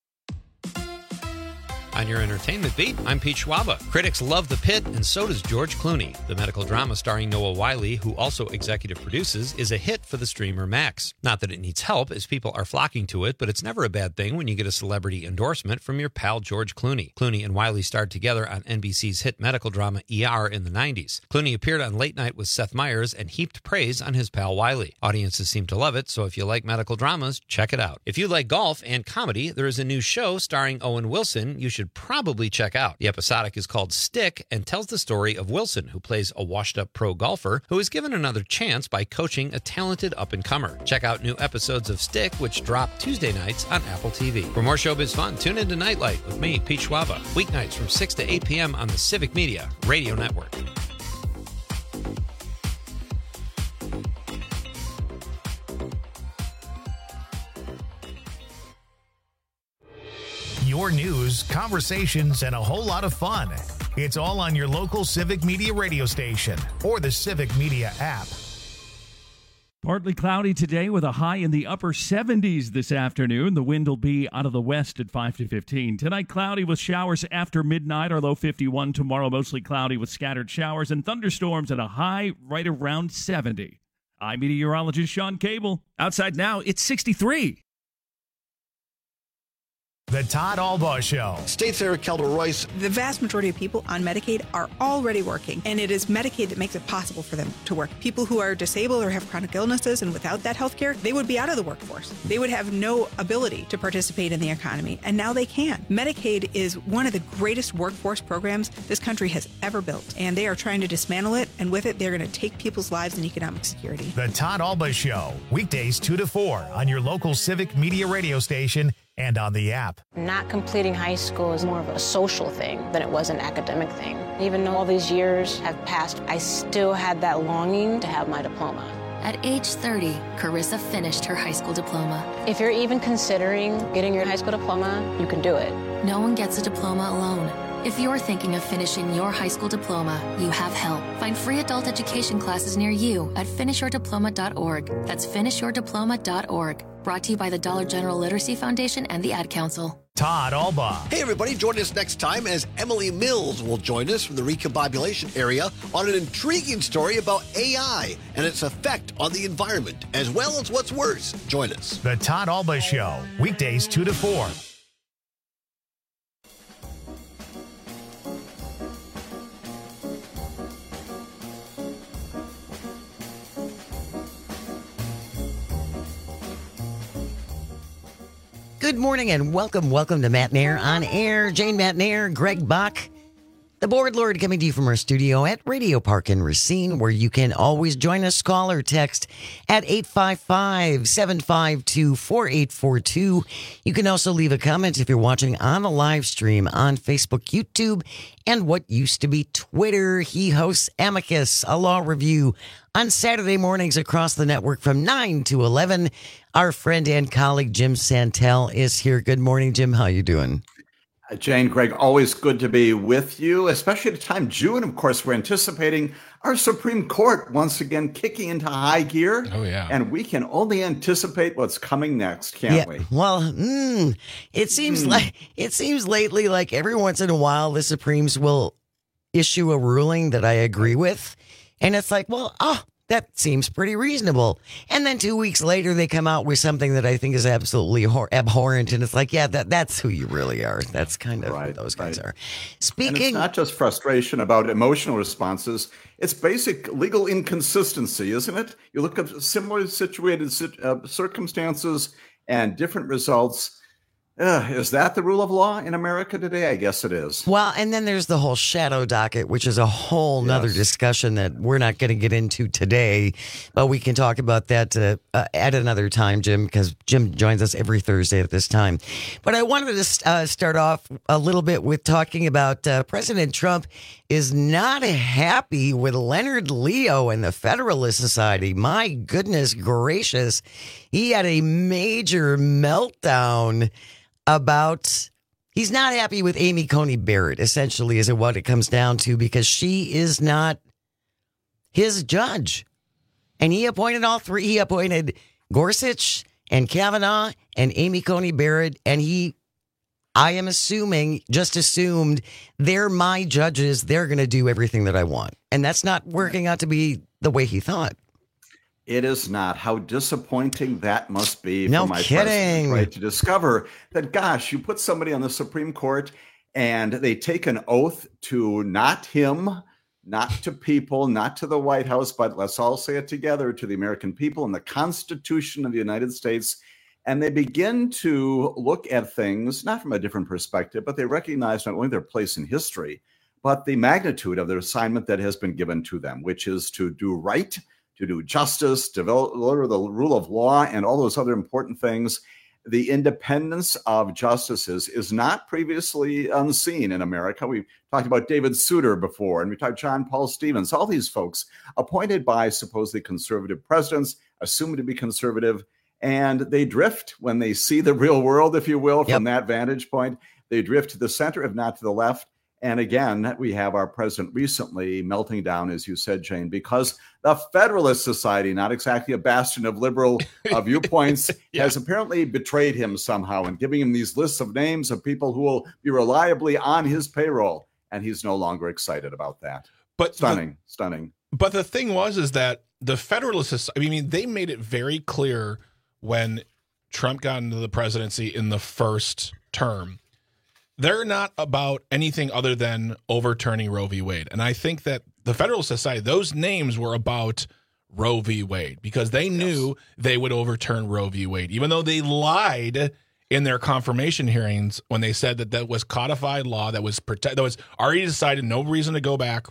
On your entertainment beat, I'm Pete Schwaba. Critics love The Pit, and so does George Clooney. The medical drama starring Noah Wyle, who also executive produces, is a hit for the streamer Max. Not that it needs help, as people are flocking to it, but it's never a bad thing when you get a celebrity endorsement from your pal George Clooney. Clooney and Wyle starred together on NBC's hit medical drama ER in the 90s. Clooney appeared on Late Night with Seth Meyers and heaped praise on his pal Wyle. Audiences seem to love it, so if you like medical dramas, check it out. If you like golf and comedy, there is a new show starring Owen Wilson you should probably check out. The episodic is called Stick and tells the story of Wilson, who plays a washed-up pro golfer who is given another chance by coaching a talented up-and-comer. Check out new episodes of Stick, which drop Tuesday nights on Apple TV. For more showbiz fun, tune into Nightlight with me, Pete Schwaba, weeknights from 6 to 8 p.m. on the Civic Media Radio Network. Your news, conversations, and a whole lot of fun. It's all on your local Civic Media radio station or the Civic Media app. Partly cloudy today with a high in the upper 70s this afternoon. The wind will be out of the west at 5 to 15. Tonight, cloudy with showers after midnight, our low 51. Tomorrow, mostly cloudy with scattered showers and thunderstorms and a high right around 70. I'm meteorologist Sean Cable. Outside now, it's 63. The Todd Albaugh Show. State Senator Kelda Royce. The vast majority of people on Medicaid are already working, and it is Medicaid that makes it possible for them to work. People who are disabled or have chronic illnesses and without that health care, they would be out of the workforce. They would have no ability to participate in the economy, and now they can. Medicaid is one of the greatest workforce programs this country has ever built, and they are trying to dismantle it, and with it, they're going to take people's lives and economic security. The Todd Albaugh Show, weekdays 2 to 4 on your local Civic Media radio station and on the app. Not completing high school is more of a social thing than it was an academic thing. Even though all these years have passed, I still had that longing to have my diploma. At age 30, Carissa finished her high school diploma. If you're even considering getting your high school diploma, you can do it. No one gets a diploma alone. If you're thinking of finishing your high school diploma, you have help. Find free adult education classes near you at finishyourdiploma.org. That's finishyourdiploma.org. Brought to you by the Dollar General Literacy Foundation and the Ad Council. Todd Albaugh. Hey, everybody, join us next time as Emily Mills will join us from the recombobulation area on an intriguing story about AI and its effect on the environment, as well as what's worse. Join us. The Todd Albaugh Show, weekdays 2 to 4. Good morning and welcome to Matt Nair on Air. Jane Matt Nair, Greg Bach, the board lord, coming to you from our studio at Radio Park in Racine, where you can always join us, call or text at 855-752-4842. You can also leave a comment if you're watching on a live stream on Facebook, YouTube, and what used to be Twitter. He hosts Amicus, a law review, on Saturday mornings across the network from 9 to 11. Our friend and colleague Jim Santel is here. Good morning, Jim. How you doing? Jane, Greg, always good to be with you, especially at a time, June, of course, we're anticipating our Supreme Court once again kicking into high gear. Oh, yeah. And we can only anticipate what's coming next, can't we? Well, it seems lately like every once in a while the Supremes will issue a ruling that I agree with. And it's like, well, that seems pretty reasonable. And then 2 weeks later, they come out with something that I think is absolutely abhorrent. And it's like, yeah, that's who you really are. That's kind of who those guys are. And it's not just frustration about emotional responses. It's basic legal inconsistency, isn't it? You look at similar situated circumstances and different results. Is that the rule of law in America today? I guess it is. Well, and then there's the whole shadow docket, which is a whole nother discussion that we're not going to get into today, but we can talk about that at another time, Jim, because Jim joins us every Thursday at this time. But I wanted to start off a little bit with talking about President Trump is not happy with Leonard Leo and the Federalist Society. My goodness gracious. He had a major meltdown about he's not happy with Amy Coney Barrett, essentially, is what it comes down to, because she is not his judge. And he appointed all three. He appointed Gorsuch and Kavanaugh and Amy Coney Barrett. And I am just assumed they're my judges. They're going to do everything that I want. And that's not working out to be the way he thought. It is not. How disappointing that must be no for my kidding. president, right? To discover that, gosh, you put somebody on the Supreme Court and they take an oath to not him, not to people, not to the White House, but let's all say it together, to the American people and the Constitution of the United States. And they begin to look at things, not from a different perspective, but they recognize not only their place in history, but the magnitude of their assignment that has been given to them, which is to do right, to do justice, deliver the rule of law, and all those other important things. The independence of justices is not previously unseen in America. We've talked about David Souter before, and we talked John Paul Stevens, all these folks appointed by supposedly conservative presidents, assumed to be conservative, and they drift when they see the real world, if you will, from that vantage point. They drift to the center, if not to the left. And again, we have our president recently melting down, as you said, Jane, because the Federalist Society, not exactly a bastion of liberal viewpoints, has apparently betrayed him somehow and giving him these lists of names of people who will be reliably on his payroll. And he's no longer excited about that. But stunning. But the thing is that the Federalist Society, I mean, they made it very clear when Trump got into the presidency in the first term, they're not about anything other than overturning Roe v. Wade. And I think that the Federalist Society, those names were about Roe v. Wade because they knew they would overturn Roe v. Wade, even though they lied in their confirmation hearings when they said that was codified law, that was already decided, no reason to go back.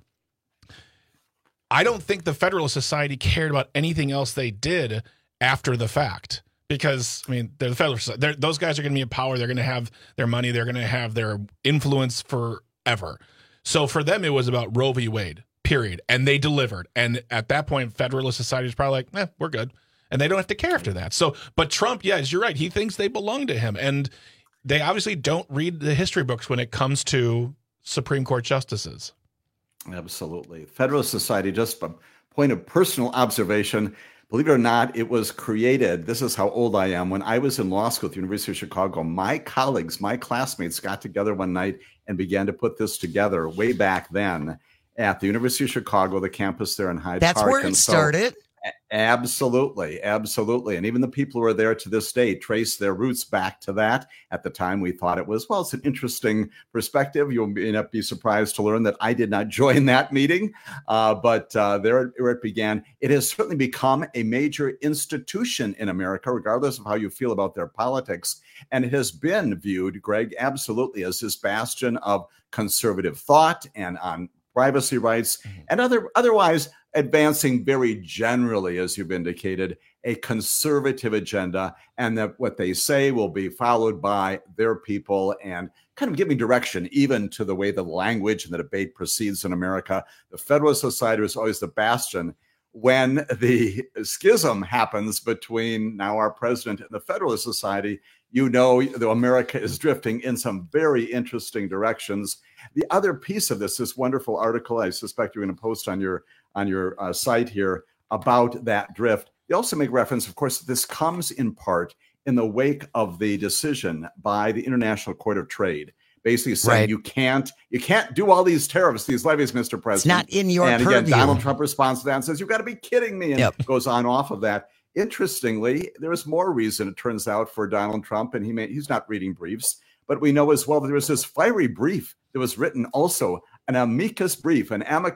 I don't think the Federalist Society cared about anything else they did after the fact. Because, I mean, they're the Federalist Society. Those guys are going to be in power. They're going to have their money. They're going to have their influence forever. So for them, it was about Roe v. Wade, period. And they delivered. And at that point, Federalist Society is probably like, we're good. And they don't have to care after that. So, but Trump, yes, you're right. He thinks they belong to him. And they obviously don't read the history books when it comes to Supreme Court justices. Absolutely. Federalist Society, just a point of personal observation, believe it or not, it was created. This is how old I am. When I was in law school at the University of Chicago, my colleagues, my classmates got together one night and began to put this together way back then at the University of Chicago, the campus there in Hyde Park. That's where it started. Absolutely. Absolutely. And even the people who are there to this day trace their roots back to that. At the time, we thought it was, well, it's an interesting perspective. You may not be surprised to learn that I did not join that meeting, but there where it began. It has certainly become a major institution in America, regardless of how you feel about their politics. And it has been viewed, Greg, absolutely as this bastion of conservative thought and on privacy rights and otherwise advancing very generally, as you've indicated, a conservative agenda, and that what they say will be followed by their people and kind of giving direction even to the way the language and the debate proceeds in America. The Federalist Society was always the bastion. When the schism happens between now our president and the Federalist Society, you know that America is drifting in some very interesting directions. The other piece of this wonderful article, I suspect you're going to post on your site here about that drift. They also make reference, of course, this comes in part in the wake of the decision by the International Court of Trade, basically saying you can't do all these tariffs, these levies, Mr. President. It's not in your purview. And again, Donald Trump responds to that and says, you've got to be kidding me, and goes on off of that. Interestingly, there was more reason, it turns out, for Donald Trump, and he's not reading briefs, but we know as well that there was this fiery brief that was written also, an amicus brief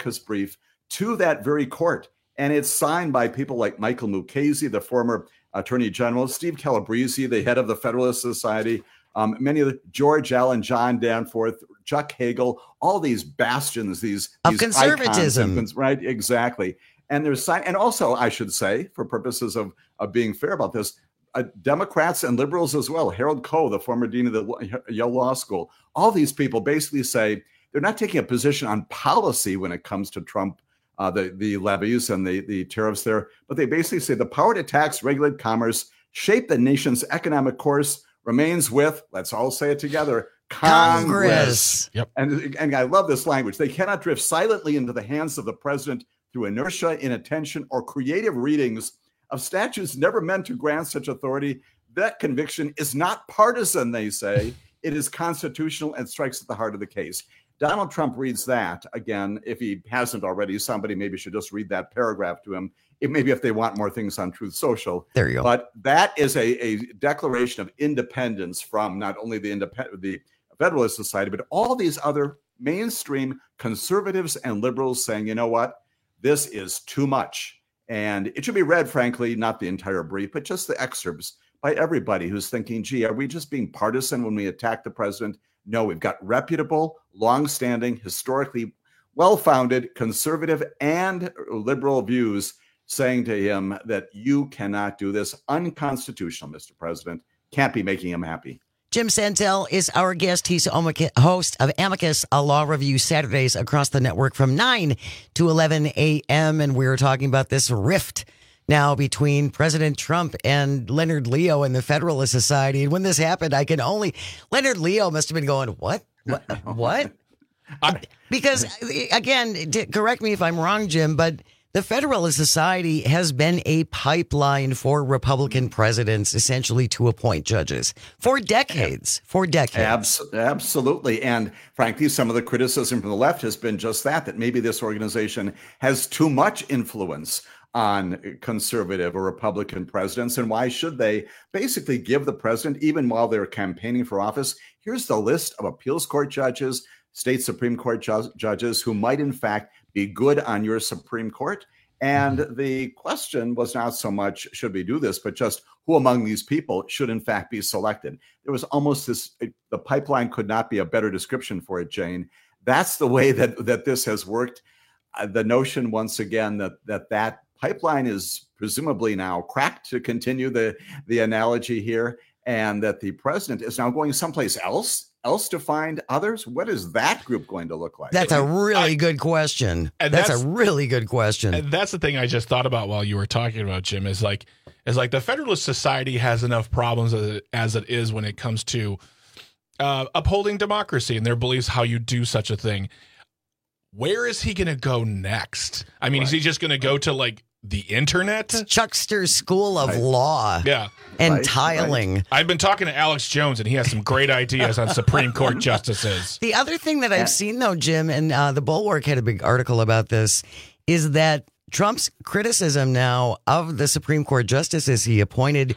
to that very court. And it's signed by people like Michael Mukasey, the former Attorney General, Steve Calabrese, the head of the Federalist Society, many of the George Allen, John Danforth, Chuck Hagel, all these bastions, these conservatism, icons, right? Exactly. And there's and also, I should say, for purposes of being fair about this, Democrats and liberals as well. Harold Koh, the former dean of the Yale Law School, all these people basically say they're not taking a position on policy when it comes to Trump, the levies and the tariffs there, but they basically say the power to tax, regulate commerce, shape the nation's economic course remains with, let's all say it together, Congress. Yep. And I love this language. They cannot drift silently into the hands of the president through inertia, inattention, or creative readings of statutes never meant to grant such authority. That conviction is not partisan, they say. It is constitutional and strikes at the heart of the case. Donald Trump reads that. Again, if he hasn't already, somebody maybe should just read that paragraph to him. Maybe if they want more things on Truth Social. There you go. But that is a declaration of independence from not only the Federalist Society, but all these other mainstream conservatives and liberals saying, you know what? This is too much. And it should be read, frankly, not the entire brief, but just the excerpts by everybody who's thinking, gee, are we just being partisan when we attack the president? No, we've got reputable, longstanding, historically well-founded conservative and liberal views saying to him that you cannot do this. Unconstitutional, Mr. President. Can't be making him happy. Jim Santel is our guest. He's host of Amicus, a law review Saturdays across the network from 9 to 11 a.m. And we're talking about this rift now between President Trump and Leonard Leo and the Federalist Society. And when this happened, Leonard Leo must have been going, what? Because, again, correct me if I'm wrong, Jim, but The Federalist Society has been a pipeline for Republican presidents, essentially, to appoint judges for decades. Absolutely. And frankly, some of the criticism from the left has been just that maybe this organization has too much influence on conservative or Republican presidents. And why should they basically give the president, even while they're campaigning for office, here's the list of appeals court judges, state Supreme Court judges who might, in fact, be good on your Supreme Court. And the question was not so much, should we do this, but just who among these people should, in fact, be selected. There was almost the pipeline could not be a better description for it, Jane. That's the way that this has worked. The notion, once again, that pipeline is presumably now cracked, to continue the analogy here, and that the president is now going someplace else to find others. What is that group going to look like? That's a really good question. That's a really good question. And that's the thing I just thought about while you were talking about, Jim, is like the Federalist Society has enough problems as it is when it comes to upholding democracy and their beliefs how you do such a thing. Where is he going to go next? I mean, Is he just going to go to like the internet? Chuckster School of Law. Yeah. And tiling. Right. I've been talking to Alex Jones, and he has some great ideas on Supreme Court justices. The other thing that I've seen, though, Jim, and the Bulwark had a big article about this, is that Trump's criticism now of the Supreme Court justices he appointed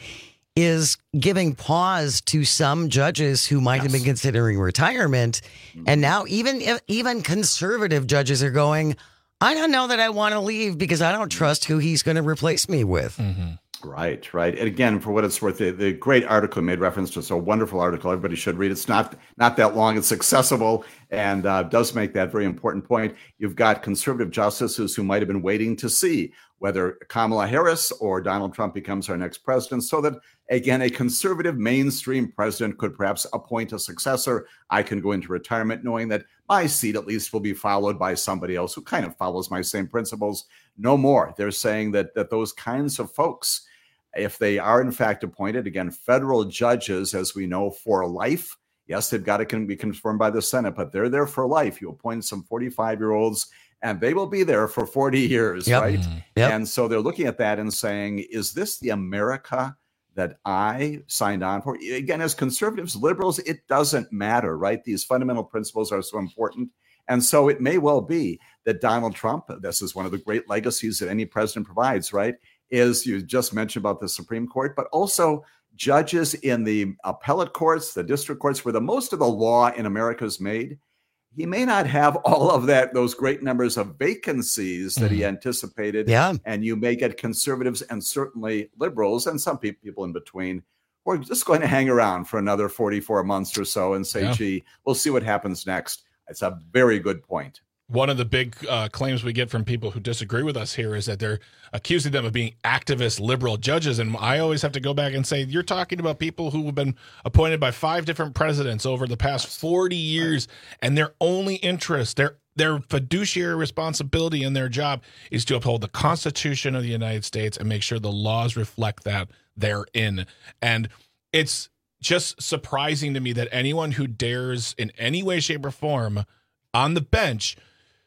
is giving pause to some judges who might have been considering retirement. And now even conservative judges are going, I don't know that I want to leave because I don't trust who he's going to replace me with. Mm-hmm. Right. And again, for what it's worth, the great article made reference to, a wonderful article. Everybody should read it. It's not that long. It's accessible and does make that very important point. You've got conservative justices who might have been waiting to see whether Kamala Harris or Donald Trump becomes our next president, so that, again, a conservative mainstream president could perhaps appoint a successor. I can go into retirement knowing that my seat at least will be followed by somebody else who kind of follows my same principles. No more. They're saying that those kinds of folks, if they are in fact appointed, again, federal judges, as we know, for life. Yes, they've got to be confirmed by the Senate, but they're there for life. You appoint some 45-year-olds and they will be there for 40 years, right? Yep. And so they're looking at that and saying, is this the America that I signed on for? Again, as conservatives, liberals, it doesn't matter, right? These fundamental principles are so important. And so it may well be that Donald Trump, this is one of the great legacies that any president provides, right? Is, you just mentioned about the Supreme Court, but also judges in the appellate courts, the district courts, where the most of the law in America is made. He may not have all of those great numbers of vacancies that he anticipated. Yeah. And you may get conservatives and certainly liberals and some people in between who are just going to hang around for another 44 months or so and say, gee, we'll see what happens next. It's a very good point. One of the big claims we get from people who disagree with us here is that they're accusing them of being activist liberal judges. And I always have to go back and say, you're talking about people who have been appointed by 5 different presidents over the past 40 years, and their only interest, their fiduciary responsibility in their job is to uphold the Constitution of the United States and make sure the laws reflect that therein. And it's just surprising to me that anyone who dares in any way, shape, or form on the bench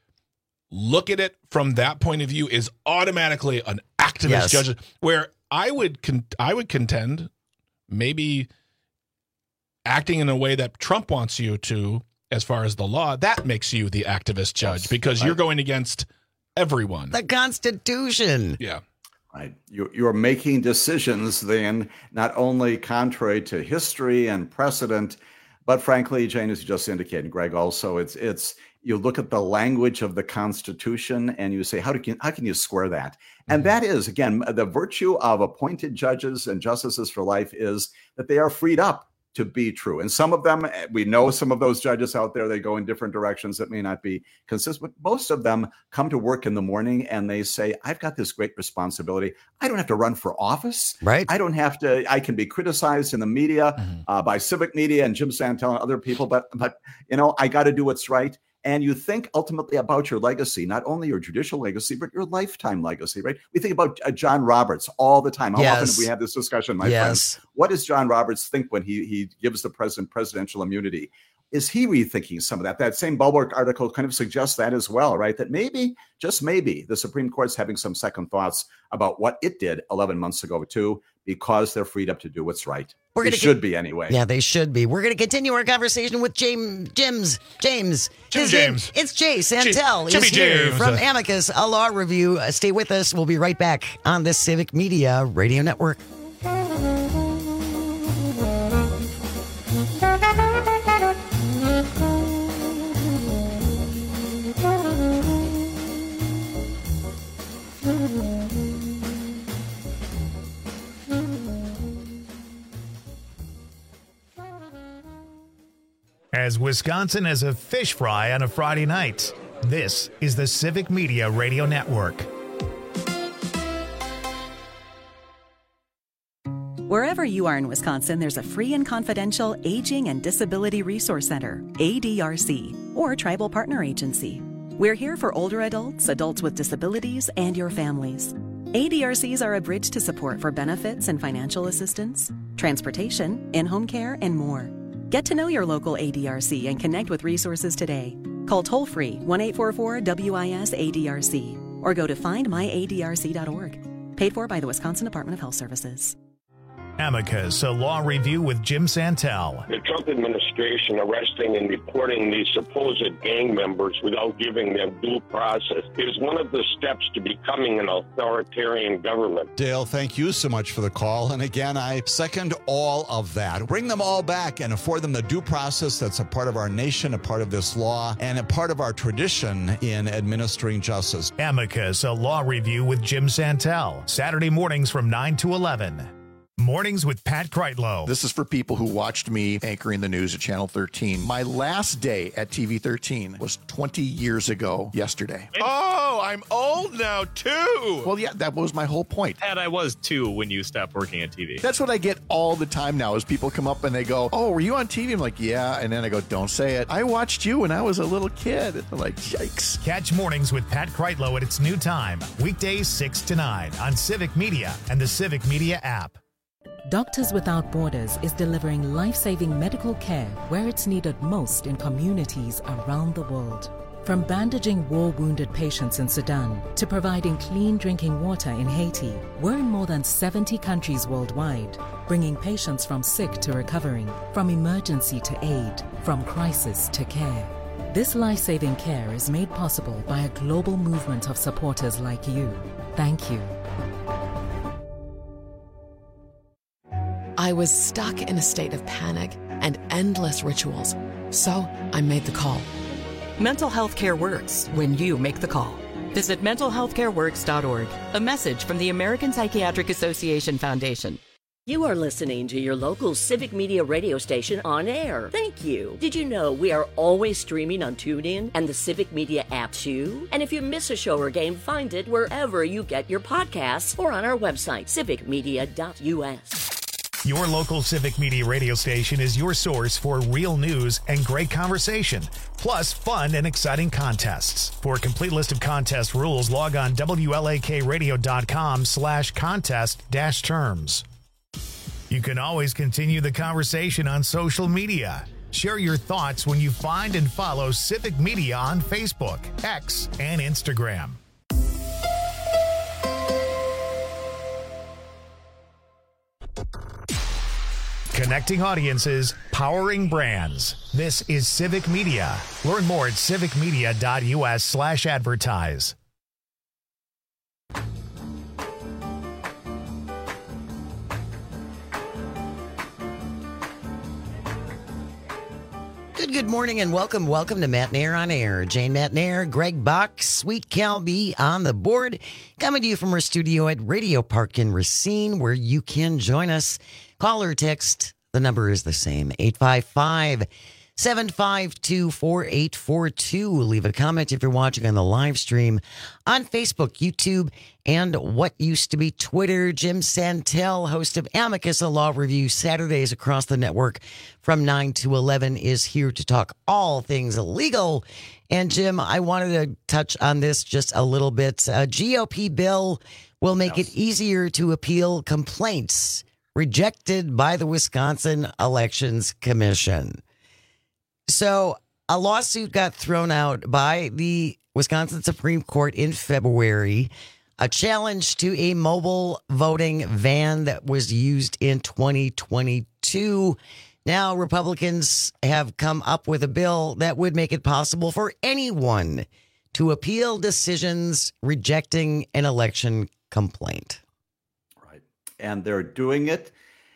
look at it from that point of view is automatically an activist judge, where I would contend maybe acting in a way that Trump wants you to, as far as the law, that makes you the activist judge because you're going against everyone. The Constitution. Yeah. Right. You're making decisions then, not only contrary to history and precedent, but frankly, Jane, as you just indicated, Greg, also, it's you look at the language of the Constitution and you say, how can you square that? And that is, again, the virtue of appointed judges and justices for life is that they are freed up to be true. And some of them, we know some of those judges out there, they go in different directions that may not be consistent. But most of them come to work in the morning and they say, I've got this great responsibility. I don't have to run for office. Right. I can be criticized in the media by civic media and Jim Santel and other people, but I got to do what's right. And you think ultimately about your legacy, not only your judicial legacy, but your lifetime legacy, right? We think about John Roberts all the time. How often do we have this discussion, my friends? What does John Roberts think when he gives the president presidential immunity? is he rethinking some of that? That same Bulwark article kind of suggests that as well, right? That maybe, just maybe, the Supreme Court's having some second thoughts about what it did 11 months ago, too, because they're freed up to do what's right. They should be anyway. Yeah, they should be. We're going to continue our conversation with James. It's Jay Santel. He's here from Amicus, a law review. Stay with us. We'll be right back on the Civic Media Radio Network. As Wisconsin as a fish fry on a Friday night, this is the Civic Media Radio Network. Wherever you are in Wisconsin, there's a free and confidential Aging and Disability Resource Center, ADRC, or Tribal Partner Agency. We're here for older adults, adults with disabilities, and your families. ADRCs are a bridge to support for benefits and financial assistance, transportation, in-home care, and more. Get to know your local ADRC and connect with resources today. Call toll-free 1-844-WIS-ADRC or go to findmyadrc.org. Paid for by the Wisconsin Department of Health Services. Amicus, a law review with Jim Santel. The Trump administration arresting and deporting these supposed gang members without giving them due process is one of the steps to becoming an authoritarian government. Dale, thank you so much for the call. And again, I second all of that. Bring them all back and afford them the due process that's a part of our nation, a part of this law, and a part of our tradition in administering justice. Amicus, a law review with Jim Santel. Saturday mornings from 9 to 11. Mornings with Pat Kreitlow. This is for people who watched me anchoring the news at Channel 13. My last day at TV 13 was 20 years ago yesterday. Oh, I'm old now, too. Well, yeah, that was my whole point. And I was, too, when you stopped working at TV. That's what I get all the time now is people come up and they go, oh, were you on TV? I'm like, yeah. And then I go, don't say it. I watched you when I was a little kid. And they're like, yikes. Catch Mornings with Pat Kreitlow at its new time. Weekdays 6 to 9 on Civic Media and the Civic Media app. Doctors Without Borders is delivering life-saving medical care where it's needed most in communities around the world. From bandaging war-wounded patients in Sudan to providing clean drinking water in Haiti, we're in more than 70 countries worldwide, bringing patients from sick to recovering, from emergency to aid, from crisis to care. This life-saving care is made possible by a global movement of supporters like you. Thank you. I was stuck in a state of panic and endless rituals, so I made the call. Mental health care works when you make the call. Visit mentalhealthcareworks.org. A message from the American Psychiatric Association Foundation. You are listening to your local Civic Media radio station on air. Thank you. Did you know we are always streaming on TuneIn and the Civic Media app too? And if you miss a show or game, find it wherever you get your podcasts or on our website, civicmedia.us. Your local Civic Media radio station is your source for real news and great conversation, plus fun and exciting contests. For a complete list of contest rules, log on WLAKradio.com/contest-terms. You can always continue the conversation on social media. Share your thoughts when you find and follow Civic Media on Facebook, X, and Instagram. Connecting audiences, powering brands. This is Civic Media. Learn more at civicmedia.us/advertise. Good morning and welcome to Matnair on Air. Jane Matnair, Greg Bach, Sweet Cal B on the board, coming to you from our studio at Radio Park in Racine, where you can join us. Call or text. The number is the same, 855-752-4842. Leave a comment if you're watching on the live stream on Facebook, YouTube, and what used to be Twitter. Jim Santel, host of Amicus, a law review Saturdays across the network from 9 to 11, is here to talk all things legal. And Jim, I wanted to touch on this just a little bit. A GOP bill will make it easier to appeal complaints rejected by the Wisconsin Elections Commission. So a lawsuit got thrown out by the Wisconsin Supreme Court in February, a challenge to a mobile voting van that was used in 2022. Now Republicans have come up with a bill that would make it possible for anyone to appeal decisions rejecting an election complaint. Right. And they're doing it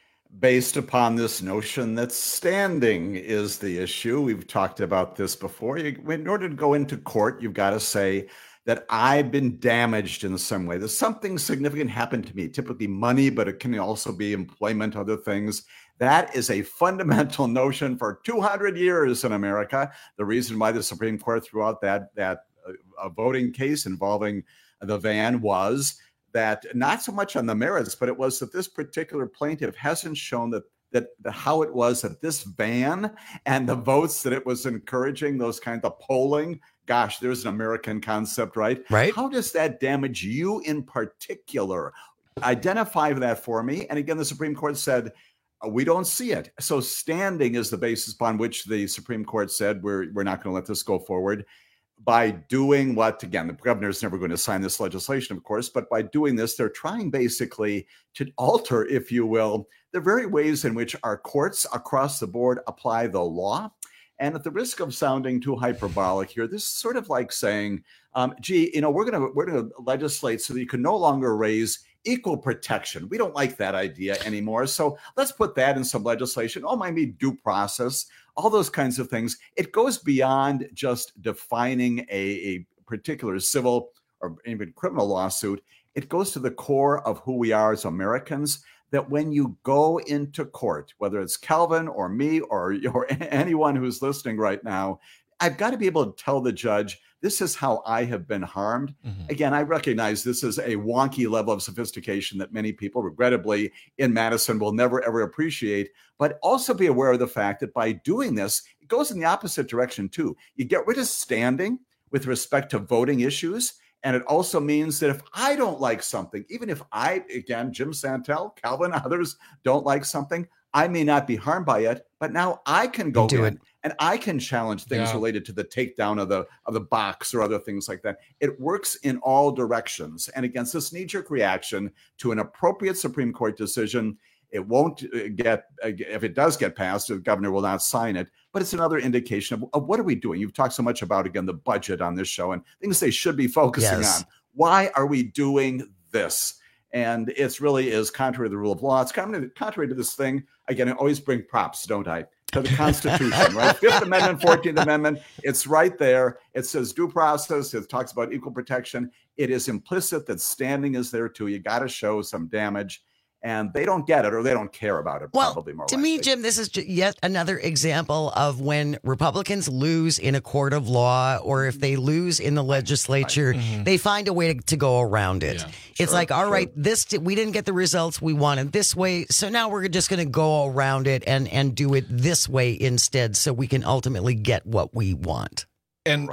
based upon this notion that standing is the issue. We've talked about this before. In order to go into court, you've got to say that I've been damaged in some way. There's something significant happened to me, typically money, but it can also be employment, other things. That is a fundamental notion for 200 years in America. The reason why the Supreme Court threw out that voting case involving the van was that not so much on the merits, but it was that this particular plaintiff hasn't shown that how it was that this van and the votes that it was encouraging, those kinds of polling, gosh, there's an American concept, right? Right. How does that damage you in particular? Identify that for me. And again, the Supreme Court said, we don't see it. So standing is the basis upon which the Supreme Court said, we're not going to let this go forward. By doing what, again, the governor's never going to sign this legislation, of course, but by doing this, they're trying basically to alter, if you will, the very ways in which our courts across the board apply the law. And at the risk of sounding too hyperbolic here, this is sort of like saying, we're going to legislate so that you can no longer raise equal protection. We don't like that idea anymore. So let's put that in some legislation. Oh, might be due process, all those kinds of things. It goes beyond just defining a particular civil or even criminal lawsuit. It goes to the core of who we are as Americans, that when you go into court, whether it's Calvin or me or anyone who's listening right now, I've got to be able to tell the judge, this is how I have been harmed. Mm-hmm. Again, I recognize this is a wonky level of sophistication that many people, regrettably, in Madison will never, ever appreciate. But also be aware of the fact that by doing this, it goes in the opposite direction, too. You get rid of standing with respect to voting issues. And it also means that if I don't like something, even if Jim Santel, Calvin, others don't like something, I may not be harmed by it, but now I can go in and I can challenge things related to the takedown of the box or other things like that. It works in all directions. And against this knee-jerk reaction to an appropriate Supreme Court decision, it won't get, if it does get passed, the governor will not sign it. But it's another indication of what are we doing? You've talked so much about, again, the budget on this show and things they should be focusing on. Why are we doing this? And it really is contrary to the rule of law. It's contrary to this thing. Again, I always bring props, don't I, to the Constitution, right? Fifth Amendment, 14th Amendment, it's right there. It says due process. It talks about equal protection. It is implicit that standing is there too. You got to show some damage. And they don't get it or they don't care about it, probably more to me, Jim, this is yet another example of when Republicans lose in a court of law or if they lose in the legislature, they find a way to go around it. Yeah, it's like, all right, we didn't get the results we wanted this way, so now we're just going to go around it and do it this way instead so we can ultimately get what we want. And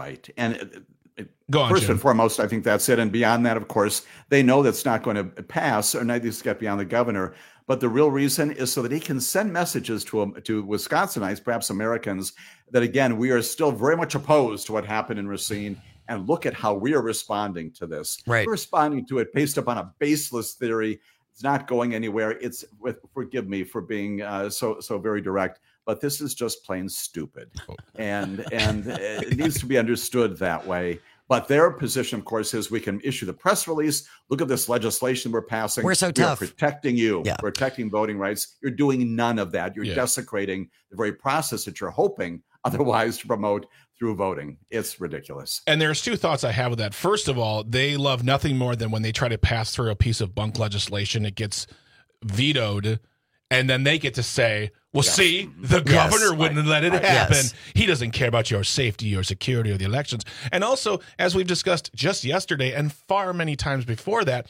First and foremost, I think that's it. And beyond that, of course, they know that's not going to pass, or neither to get beyond the governor. But the real reason is so that he can send messages to Wisconsinites, perhaps Americans, that, again, we are still very much opposed to what happened in Racine. And look at how we are responding to this. Right. We're responding to it based upon a baseless theory. It's not going anywhere. Forgive me for being so very direct, but this is just plain stupid. And it needs to be understood that way. But their position, of course, is we can issue the press release. Look at this legislation we're passing. We're so tough. We're protecting you, protecting voting rights. You're doing none of that. You're desecrating the very process that you're hoping otherwise to promote through voting. It's ridiculous. And there's two thoughts I have with that. First of all, they love nothing more than when they try to pass through a piece of bunk legislation, it gets vetoed, and then they get to say, well, see, the governor wouldn't let it happen. Yes. He doesn't care about your safety, your security, or the elections. And also, as we've discussed just yesterday and far many times before that,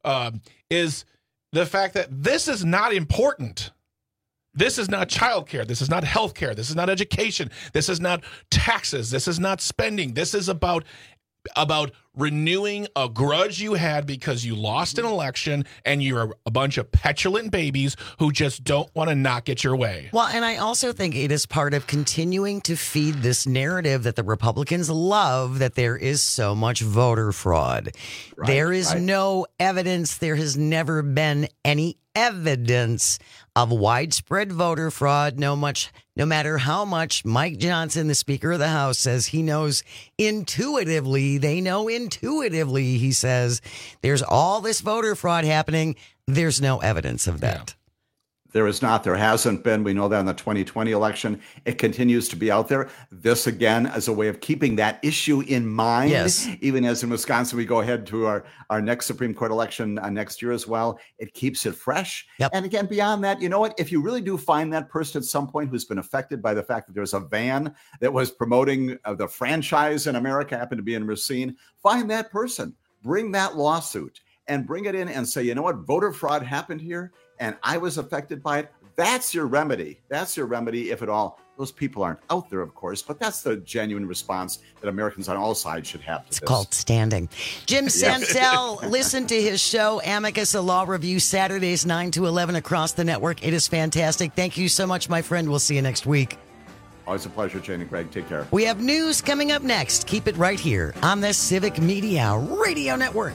is the fact that this is not important. This is not childcare. This is not healthcare. This is not education. This is not taxes. This is not spending. This is about renewing a grudge you had because you lost an election and you're a bunch of petulant babies who just don't want to not get your way. Well, and I also think it is part of continuing to feed this narrative that the Republicans love, that there is so much voter fraud. Right, there is no evidence. There has never been any evidence of widespread voter fraud. No matter how much Mike Johnson, the Speaker of the House, says he knows intuitively, he says there's all this voter fraud happening. There's no evidence of that. There is not. There hasn't been. We know that in the 2020 election. It continues to be out there. This, again, as a way of keeping that issue in mind. Yes. Even as in Wisconsin, we go ahead to our next Supreme Court election next year as well. It keeps it fresh. Yep. And again, beyond that, you know what? If you really do find that person at some point who's been affected by the fact that there's a van that was promoting the franchise in America, happened to be in Racine, find that person. Bring that lawsuit and bring it in and say, you know what? Voter fraud happened here, and I was affected by it. That's your remedy. That's your remedy, if at all. Those people aren't out there, of course, but that's the genuine response that Americans on all sides should have to this. It's called standing. Jim Santel, listen to his show, Amicus, a Law Review, Saturdays 9 to 11 across the network. It is fantastic. Thank you so much, my friend. We'll see you next week. Always a pleasure, Jane and Greg. Take care. We have news coming up next. Keep it right here on the Civic Media Radio Network.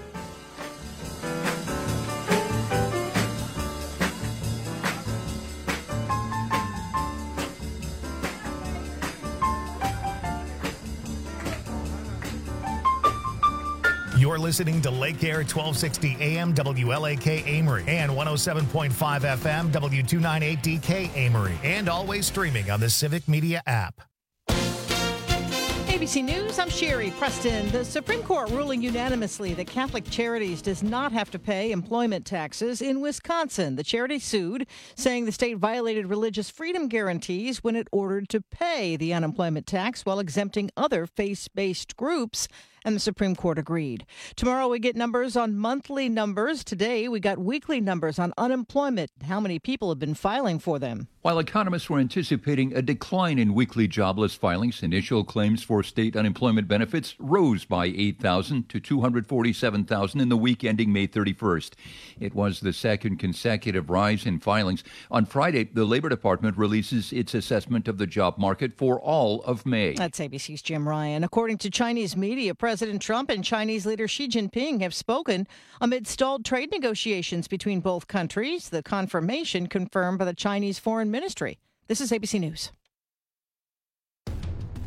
You're listening to Lake Air 1260 AM WLAK Amory and 107.5 FM W298DK Amory, and always streaming on the Civic Media app. ABC News, I'm Sherry Preston. The Supreme Court ruling unanimously that Catholic Charities does not have to pay employment taxes in Wisconsin. The charity sued, saying the state violated religious freedom guarantees when it ordered to pay the unemployment tax while exempting other faith-based groups, and the Supreme Court agreed. Tomorrow we get numbers on monthly numbers. Today we got weekly numbers on unemployment, how many people have been filing for them. While economists were anticipating a decline in weekly jobless filings, initial claims for state unemployment benefits rose by 8,000 to 247,000 in the week ending May 31st. It was the second consecutive rise in filings. On Friday, the Labor Department releases its assessment of the job market for all of May. That's ABC's Jim Ryan. According to Chinese media, President Trump and Chinese leader Xi Jinping have spoken amid stalled trade negotiations between both countries. The confirmation confirmed by the Chinese Foreign Ministry. This is ABC News.